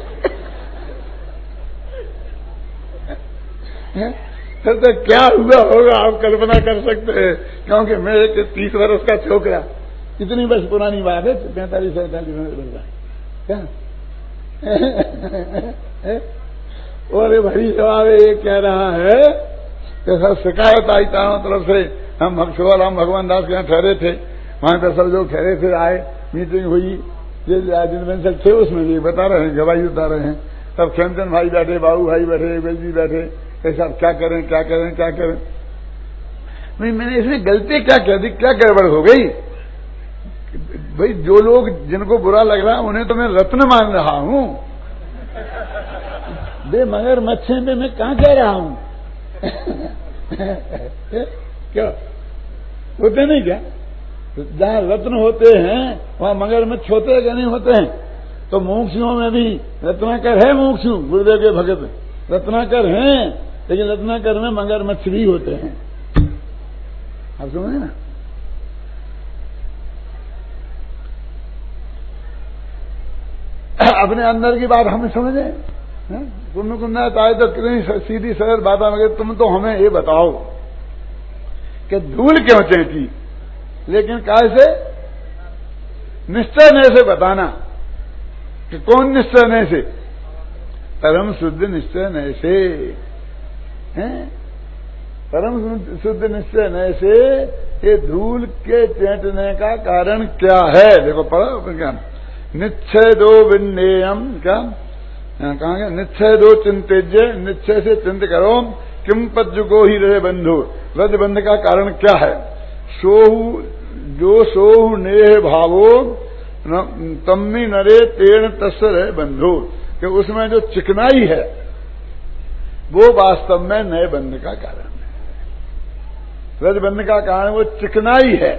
तो क्या हुआ होगा आप कल्पना कर सकते हैं, क्योंकि मैं एक तीस वर्ष का छोकरा, इतनी बस पुरानी बात है, पैंतालीस सैंतालीस वर्ष का क्या। और भरी सभा में ये कह रहा है कि सब शिकायत आई चारों तरफ से। हम भक्सवाल राम भगवान दास के यहाँ ठहरे थे, वहां पर सब लोग ठहरे फिर आए, मीटिंग हुई, ये जिनमें थे उसमें ये बता रहे हैं, गवाही बता रहे हैं। सब खेमचंद भाई बैठे, बाबू भाई बैठे, बेल जी बैठे, ऐसा क्या करें क्या करें क्या करें। नहीं मैंने इसमें गलती क्या कह दी, क्या गड़बड़ हो गई भाई। जो लोग जिनको बुरा लग रहा है उन्हें तो मैं रत्न मान रहा हूं, बे मगर मच्छे में मैं कहां कह रहा हूं। क्या होते नहीं क्या, जहां रत्न होते हैं वहां मगरमच्छ होते हैं क्या नहीं होते हैं। तो मुमुक्षुओं में भी रत्नाकर है, मुमुक्षु गुरुदेव के भगत रत्नाकर हैं, लेकिन रत्नाकर में मगरमच्छ भी होते हैं। आप समझे ना। अपने अंदर की बात हमें समझे। कुंभ कुंदा चाहे तो कितनी सीधी सरल बात मगर तुम तो हमें ये बताओ कि धूल क्यों चेंटी, लेकिन कैसे निश्चय नहीं से बताना कि कौन निश्चय नहीं से, परम शुद्ध निश्चय नहीं से हैं, परम शुद्ध निश्चय नहीं से ये धूल के चेंटने का कारण क्या है। देखो पढ़ो क्या, निश्चय दो विन्नेयम, क्या कहा गया, निश्चय दो चिंतेज्य, निश्चय से चिंत करो, किम पज्जुको ही रहे बंधु, रज बंध का कारण क्या है। सोहु जो सोहु नेह भावो तम्मी नरे तेण तस् रहे बंधु, कि उसमें जो चिकनाई है वो वास्तव में नए बंध का कारण है। रजबंध का कारण वो चिकनाई है।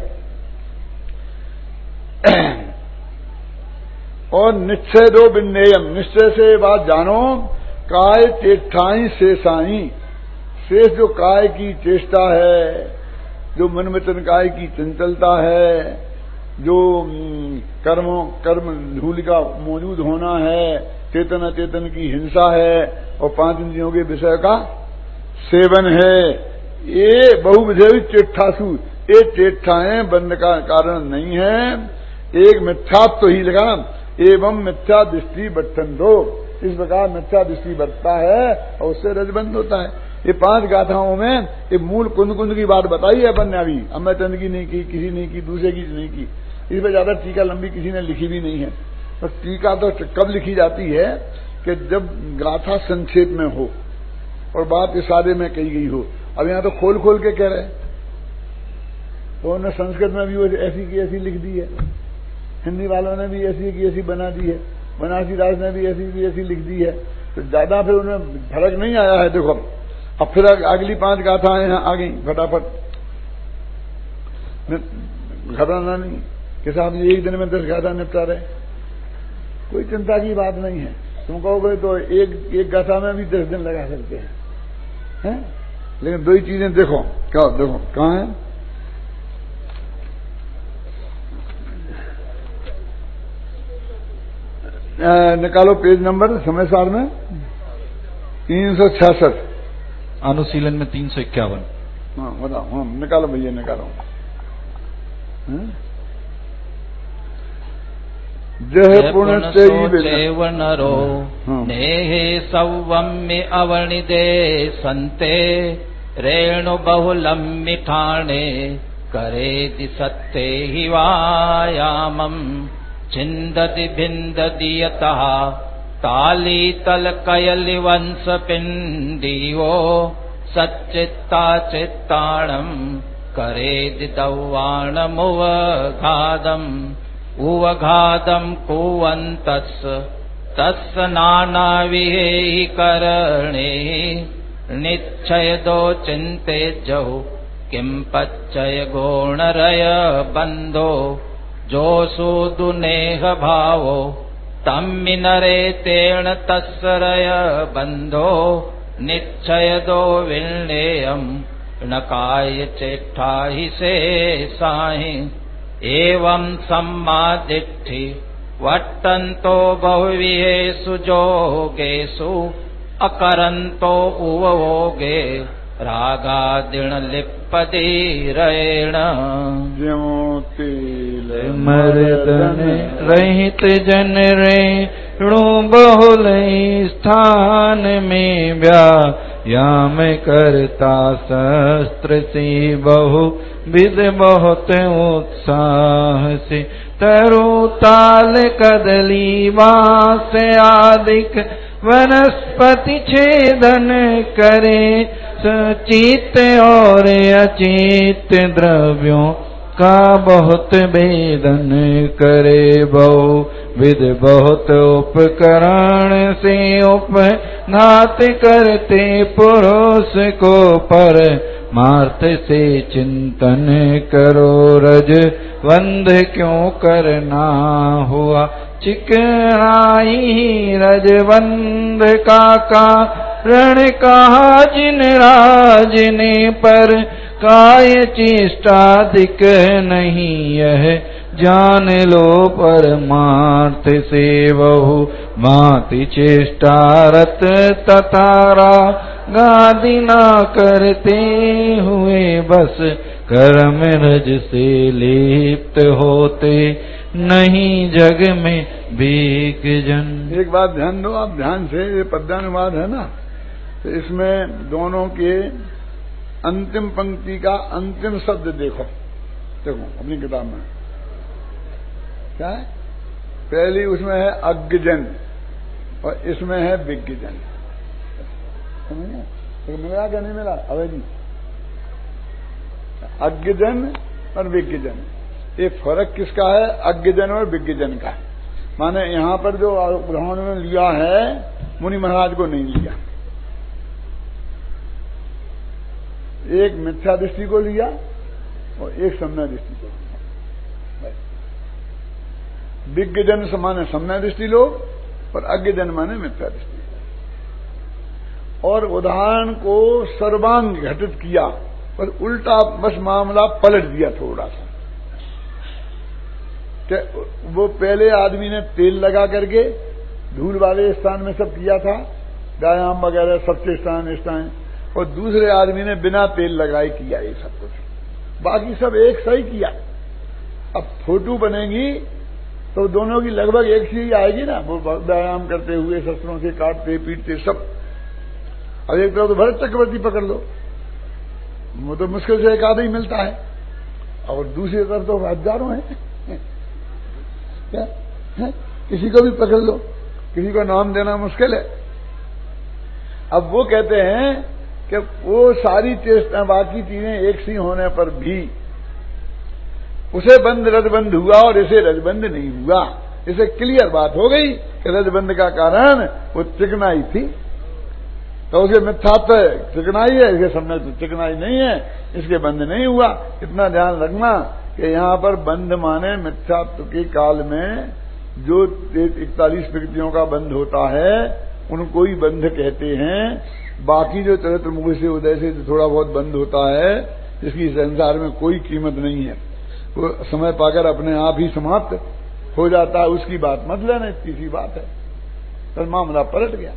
और निश्चय दो विन्नेयम, निश्चय से बात जानो, काय चेष्टाई शेषाई, शेष जो काय की चेष्टा है, जो मन वचन काय की चंचलता है, जो कर्मों कर्म धूल का मौजूद होना है, चेतन अचेतन की हिंसा है, और पांच इंद्रियों के विषय का सेवन है, ये बहुविधेयी चेष्टासु, ये चेष्टाएं बंध का कारण नहीं है। एक मिथ्यात्व तो ही लगा, एवं मिथ्या दृष्टि बर्तन दो, इस प्रकार मिथ्या दृष्टि बढ़ता है और उससे रजबंध होता है। ये पांच गाथाओं में ये मूल कुंद कुंद की बात बताई है अपन ने अभी, अमरचंद की नहीं की, किसी ने की, दूसरे की नहीं की, इस पर ज्यादा टीका लंबी किसी ने लिखी भी नहीं है। तो टीका तो कब लिखी जाती है कि जब गाथा संक्षेप में हो और बात इशारे में कही गई हो। अब यहाँ तो खोल खोल के कह रहे हैं, तो उन्होंने संस्कृत में भी वो ऐसी की ऐसी लिख दी है, हिंदी वालों ने भी ऐसी की ऐसी बना दी है, बनारसी दास ने भी ऐसी की ऐसी लिख दी है, तो ज्यादा फिर उन्हें फर्क नहीं आया है। देखो अब फिर अगली पांच गाथाएं यहाँ आ गई फटाफट, घबराना नहीं कि साहब एक दिन में दस गाथा निपटा रहे, कोई चिंता की बात नहीं है। तुम कहोगे तो एक एक गाथा में भी दस दिन लगा सकते हैं, हैं? लेकिन दो ही चीजें देखो, क्या देखो कहाँ है, आ, निकालो पेज नंबर समय सार में तीन सौ छियासठ, अनुशीलन में तीन सौ इक्यावन। हाँ बताओ, हाँ निकालो भैया निकालो। जय पुण्यचैव नरो नेहे सौवम्य अवनिदे संते रेणु बहुलम मिठाणे करेति सत्ते हि वायामम छिन्दति भिन्दति यतः तालीतल कयलि वंश पिंडीवो सच्चित्ता चित्ताणम करेति दौवाणमुवघादम उवघादम कुवन्तस् तस्य नानाविहेहि करणे निच्छयदो चिन्तेज्जौ किं पच्चय गोणरय बन्धो जोषुदुनेह भावो तम्मिनरे तेण तस्सरय बन्धो निच्छयदो विण्णेयम् नकाय चेष्टा हि शेषाहि एवं सम्मादिष्ठि वट्टन्तो बहुविहेषु जोगेषु अकरन्तो उवोगे रागादिणलिप्पदीरेण मर्दन रहित जन रेणु बहुल स्थान में व्यायाम करता शस्त्र से बहु विद बहुत उत्साह से तरु ताल कदली बांस आदिक वनस्पति छेदन करे सचित और अचित द्रव्यों का बहुत भेदन करे बहु विद बहुत उपकरण से उपघात करते पुरुष को पर मार्त से चिंतन करो रज बंध क्यों करना हुआ चिकनाई रजबंध का कारण कहा जिन राजने पर काय चेष्टा दिक नहीं यह जान लो परमार्थ से बहु भांति चेष्टारत तथारा गादि ना करते हुए बस कर्म रज से लिप्त होते नहीं जग में भीख जन। एक बात ध्यान दो आप ध्यान से, ये पद्यानुवाद है ना, तो इसमें दोनों के अंतिम पंक्ति का अंतिम शब्द देखो, देखो अपनी किताब में क्या है। पहली उसमें है अज्ञजन और इसमें है विज्ञजन। समझे तो मिला क्या नहीं मिला? अवे जी, अज्ञजन और विज्ञजन, ये फर्क किसका है? अज्ञजन और विज्ञजन का। माने यहां पर जो उदाहरण ने लिया है मुनि महाराज को नहीं लिया, एक मिथ्या दृष्टि को लिया और एक सम्य दृष्टि को लिया। विज्ञजन माने सम्य दृष्टि लोग और अज्ञजन माने मिथ्या दृष्टि। और उदाहरण को सर्वांग घटित किया और उल्टा बस मामला पलट दिया थोड़ा सा। कि वो पहले आदमी ने तेल लगा करके धूल वाले स्थान में सब किया था, व्यायाम वगैरह सब चेष्टाएं निष्ठाएं, और दूसरे आदमी ने बिना तेल लगाए किया ये सब कुछ, बाकी सब एक सही किया। अब फोटो बनेगी तो दोनों की लगभग एक सी आएगी ना, वो व्यायाम करते हुए शस्त्रों से काटते पीटते सब। अब एक तरफ तो भरत चक्रवर्ती पकड़ लो, वो तो मुश्किल से एक आधा ही मिलता है, और दूसरी तरफ तो हजारों हैं। क्या है? किसी को भी पकड़ लो, किसी को नाम देना मुश्किल है। अब वो कहते हैं कि वो सारी चेष्टा बाकी चीजें एक सी होने पर भी उसे बंद रजबंद हुआ और इसे रजबंद नहीं हुआ। इसे क्लियर बात हो गई कि रजबंद का कारण वो चिकनाई थी, तो उसके मिथ्यात्व चिकनाई है, इसके सामने तो चिकनाई नहीं है, इसके बंद नहीं हुआ। इतना ध्यान रखना कि यहां पर बंध माने मिथ्यात्व के काल में जो इकतालीस प्रकृतियों का बंध होता है उनको ही बंध कहते हैं। बाकी जो चरित्र मुख से उदय से थोड़ा बहुत बंद होता है, जिसकी संसार में कोई कीमत नहीं है, वो समय पाकर अपने आप ही समाप्त हो जाता है, उसकी बात मत लेना, इतनी सी बात है। पर मामला पलट गया,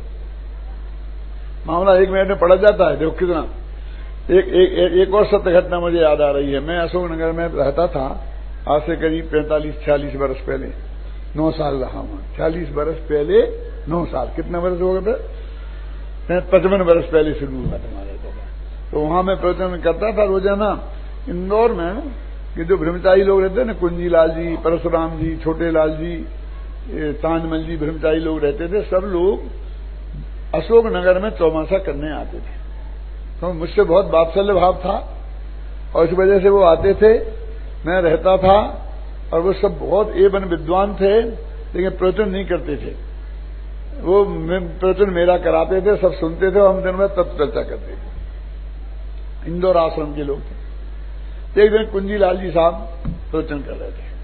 मामला एक मिनट में पलट जाता है। देखो कितना एक, एक, एक, एक और सत्य घटना मुझे याद आ रही है। मैं अशोकनगर में रहता था आज से करीब पैंतालीस छियालीस वर्ष पहले, नौ साल रहा हूं। छियालीस वर्ष पहले नौ साल, कितने वर्ष हो गए थे? पचपन वर्ष पहले शुरू हुआ तुम्हारे को। तो वहां मैं प्रवचन करता था रोजाना। इंदौर में कि जो ब्रह्मचारी लोग रहते हैं ना, कुंजी लाल जी, परशुराम जी, छोटे लाल जी, ताजमल जी, ब्रह्मचारी लोग रहते थे, सब लोग अशोकनगर में चौमासा करने आते थे। तो मुझसे बहुत वात्सल्य भाव था और इस वजह से वो आते थे, मैं रहता था, और वो सब बहुत एवं विद्वान थे, लेकिन प्रवचन नहीं करते थे। वो प्रवचन मेरा कराते थे, सब सुनते थे, और हम दिन में तत्व चर्चा करते थे। इंदौर आश्रम के लोग थे। एक दिन कुंजी लाल जी साहब प्रवचन कर रहे थे।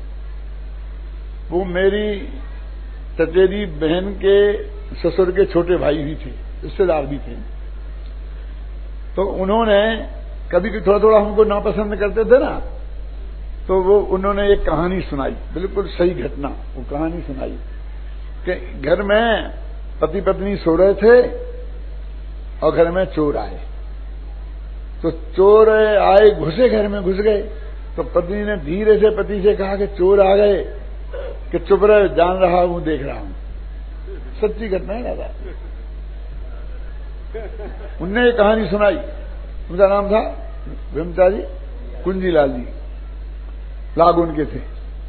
वो मेरी चचेरी बहन के ससुर के छोटे भाई भी थे, रिश्तेदार भी थे। तो उन्होंने कभी भी थोड़ा थोड़ा हमको नापसंद करते थे ना, तो वो उन्होंने एक कहानी सुनाई, बिल्कुल सही घटना। वो कहानी सुनाई कि घर में पति पत्नी सो रहे थे और घर में चोर आए। तो चोर आए, घुसे, घर में घुस गए। तो पत्नी ने धीरे से पति से कहा कि चोर आ गए, कि चुप रहे, जान रहा हूं, देख रहा हूं। सच्ची घटना है दादा। उनने एक कहानी सुनाई। उनका नाम था ब्रह्मचारी कुंजी लाल जी, लागू उनके थे।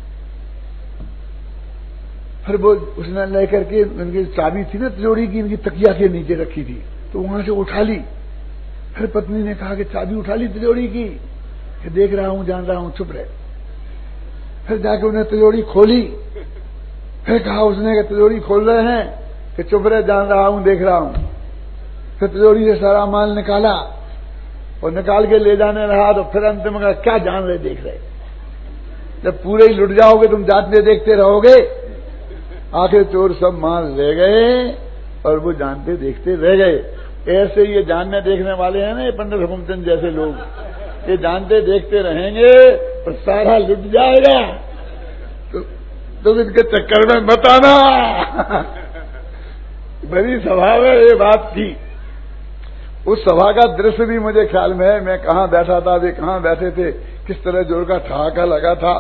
फिर वो उसने लेकर के उनकी चाबी थी ना तिजोरी की, इनकी तकिया के नीचे रखी थी, तो वहां से उठा ली। फिर पत्नी ने कहा कि चाबी उठा ली तिजोरी की, कि देख रहा हूं, जान रहा हूं, चुप रहे। फिर जाके उन्हें तिजोरी खोली। फिर कहा उसने कि तिजोरी खोल रहे हैं, कि चुप रहे, जान रहा हूं, देख रहा हूं। फिर तिजोरी से सारा माल निकाला और निकाल के ले जाने रहा। तो फिर अंत में कहा, क्या जान रहे, देख रहे? जब पूरे ही लुट जाओगे तुम, जाते देखते रहोगे। आखिर चोर सब माल ले गए और वो जानते देखते रह गए। ऐसे ये जानने देखने वाले हैं ना, ये पंडित हुकुमचंद जैसे लोग, ये जानते देखते रहेंगे पर सारा लुट जाएगा। तो इनके चक्कर में बताना। बड़ी सभा में ये बात की। उस सभा का दृश्य भी मुझे ख्याल में है। मैं कहाँ बैठा था, वे कहाँ बैठे थे, किस तरह जोर का ठहाका लगा था।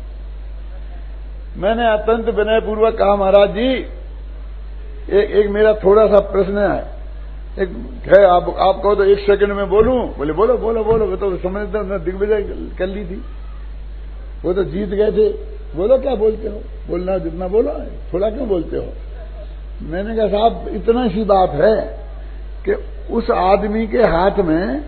मैंने अत्यंत विनयपूर्वक कहा, महाराज जी एक, एक मेरा थोड़ा सा प्रश्न है, एक है, आप आप कहो तो एक सेकंड में बोलूं। बोले बोलो बोलो बोलो। वो तो समझते ने दिग्विजय कर ली थी, वो तो जीत गए थे। बोलो क्या बोलते हो, बोलना जितना बोलो, थोड़ा क्यों बोलते हो। मैंने कहा साहब इतना सी बात है कि उस आदमी के हाथ में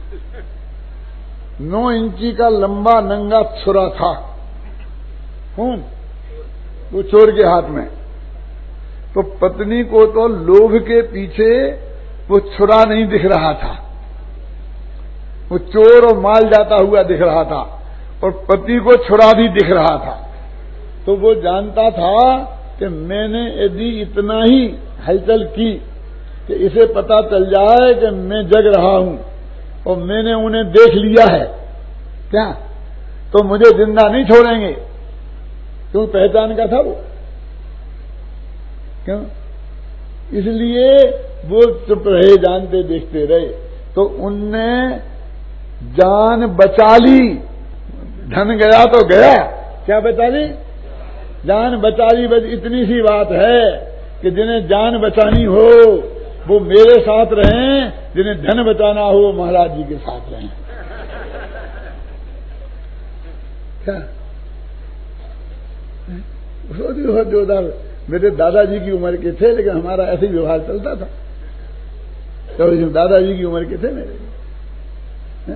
नौ इंची का लंबा नंगा छुरा था। कौन? वो चोर के हाथ में। तो पत्नी को तो लोभ के पीछे वो छुरा नहीं दिख रहा था, वो चोर और माल जाता हुआ दिख रहा था, और पति को छुरा भी दिख रहा था। तो वो जानता था कि मैंने यदि इतना ही हलचल की कि इसे पता चल जाए कि मैं जग रहा हूं और मैंने उन्हें देख लिया है क्या, तो मुझे जिंदा नहीं छोड़ेंगे। क्यों? पहचान का था वो। क्यों? इसलिए वो चुप रहे, जानते देखते रहे। तो उनने जान बचा ली। धन गया तो गया, क्या बचा ली? जान बचा ली। बस इतनी सी बात है कि जिन्हें जान बचानी हो वो मेरे साथ रहें, जिन्हें धन बचाना हो वो महाराज जी के साथ रहें। क्या जोरदार। मेरे दादाजी की उम्र के थे, लेकिन हमारा ऐसे ही व्यवहार चलता था। तो दादाजी की उम्र के थे मेरे। है?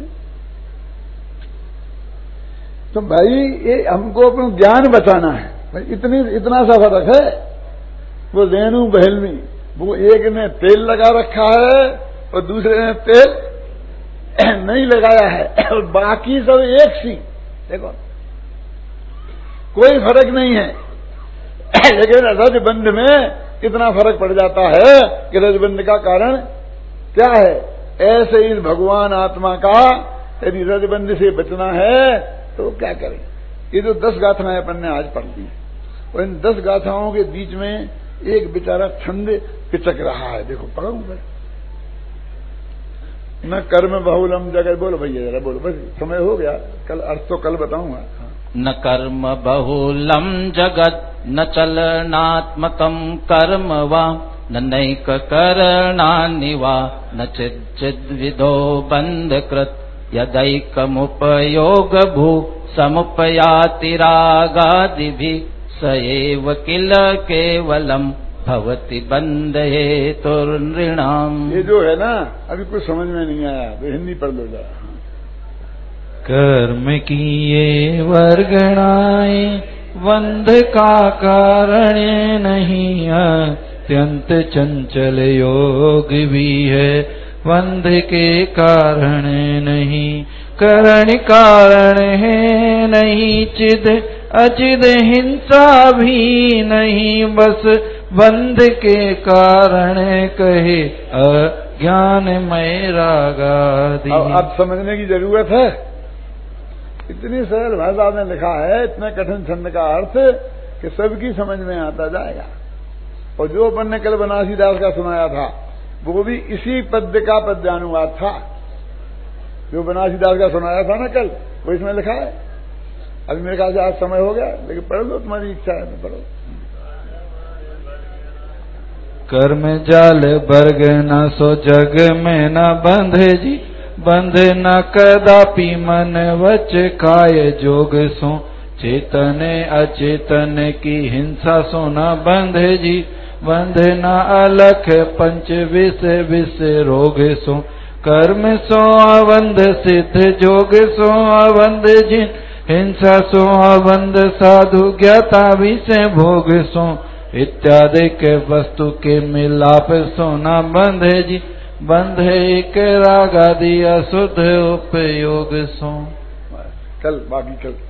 तो भाई ये हमको अपना ज्ञान बचाना है। इतनी इतना सा फर्क है। वो रेणु बहलमी, वो एक ने तेल लगा रखा है और दूसरे ने तेल नहीं लगाया है, और बाकी सब एक सी। देखो कोई फर्क नहीं है। लेकिन रजबंध में कितना फर्क पड़ जाता है कि रजबंध का कारण क्या है। ऐसे इस भगवान आत्मा का यदि रजबंध से बचना है तो क्या करें। ये जो दस गाथाएं अपन ने आज पढ़ ली, और इन दस गाथाओं के बीच में एक बेचारा छंद पिचक रहा है। देखो पढ़ूं मैं। न कर्म बहुलम जगत। बोलो भैया जरा बोलो, बस समय हो गया, कल अर्थ तो कल बताऊंगा। न कर्म बहुलम जगत न चलनात्मकम कर्म वा न नैक करणानि वा न चिद विदो बंधकृत यदैकमुपयोग भू समुपयाति रागादिभिः स एव किल केवलम भवति बंध हेतुर्नृणाम। ये जो है ना अभी कुछ समझ में नहीं आया तो हिंदी पढ़ लो जरा। कर्म किए वर्गणाए बंध का कारण नहीं, अत्यंत चंचल योग भी है बंध के कारण नहीं। करण कारण है नहीं, चिद अचिद हिंसा भी नहीं, बस बंध के कारण कहे अज्ञानमय रागादि। अब समझने की जरूरत है। इतनी सरल भाषा में लिखा है, इतने कठिन छंद का अर्थ कि सबकी समझ में आता जाएगा। और जो अपन ने कल बनारसी दास का सुनाया था वो भी इसी पद्य का पद्यानुवाद था। जो बनारसी दास का सुनाया था ना कल, वो इसमें लिखा है। अभी मेरे ख्याल से आज समय हो गया, लेकिन पढ़ लो, तुम्हारी इच्छा है तो पढ़ो। कर्म जाल बर्ग न सो जग में न बंधे जी, बंध न कदापि मन वच काय जोग सो, चेतन अचेतन की हिंसा सो न बंधे जी, बंध न अलख पंच विष विष रोग सो, कर्म सो अबंध सिद्ध जोग सो अबंध जिन, हिंसा सो अबंध साधु ज्ञाता विषय भोग सो, इत्यादि के वस्तु के मिलाप सो न बंधे जी, बंध एक रागादि अशुद्ध उपयोग सो। कल बाकी कल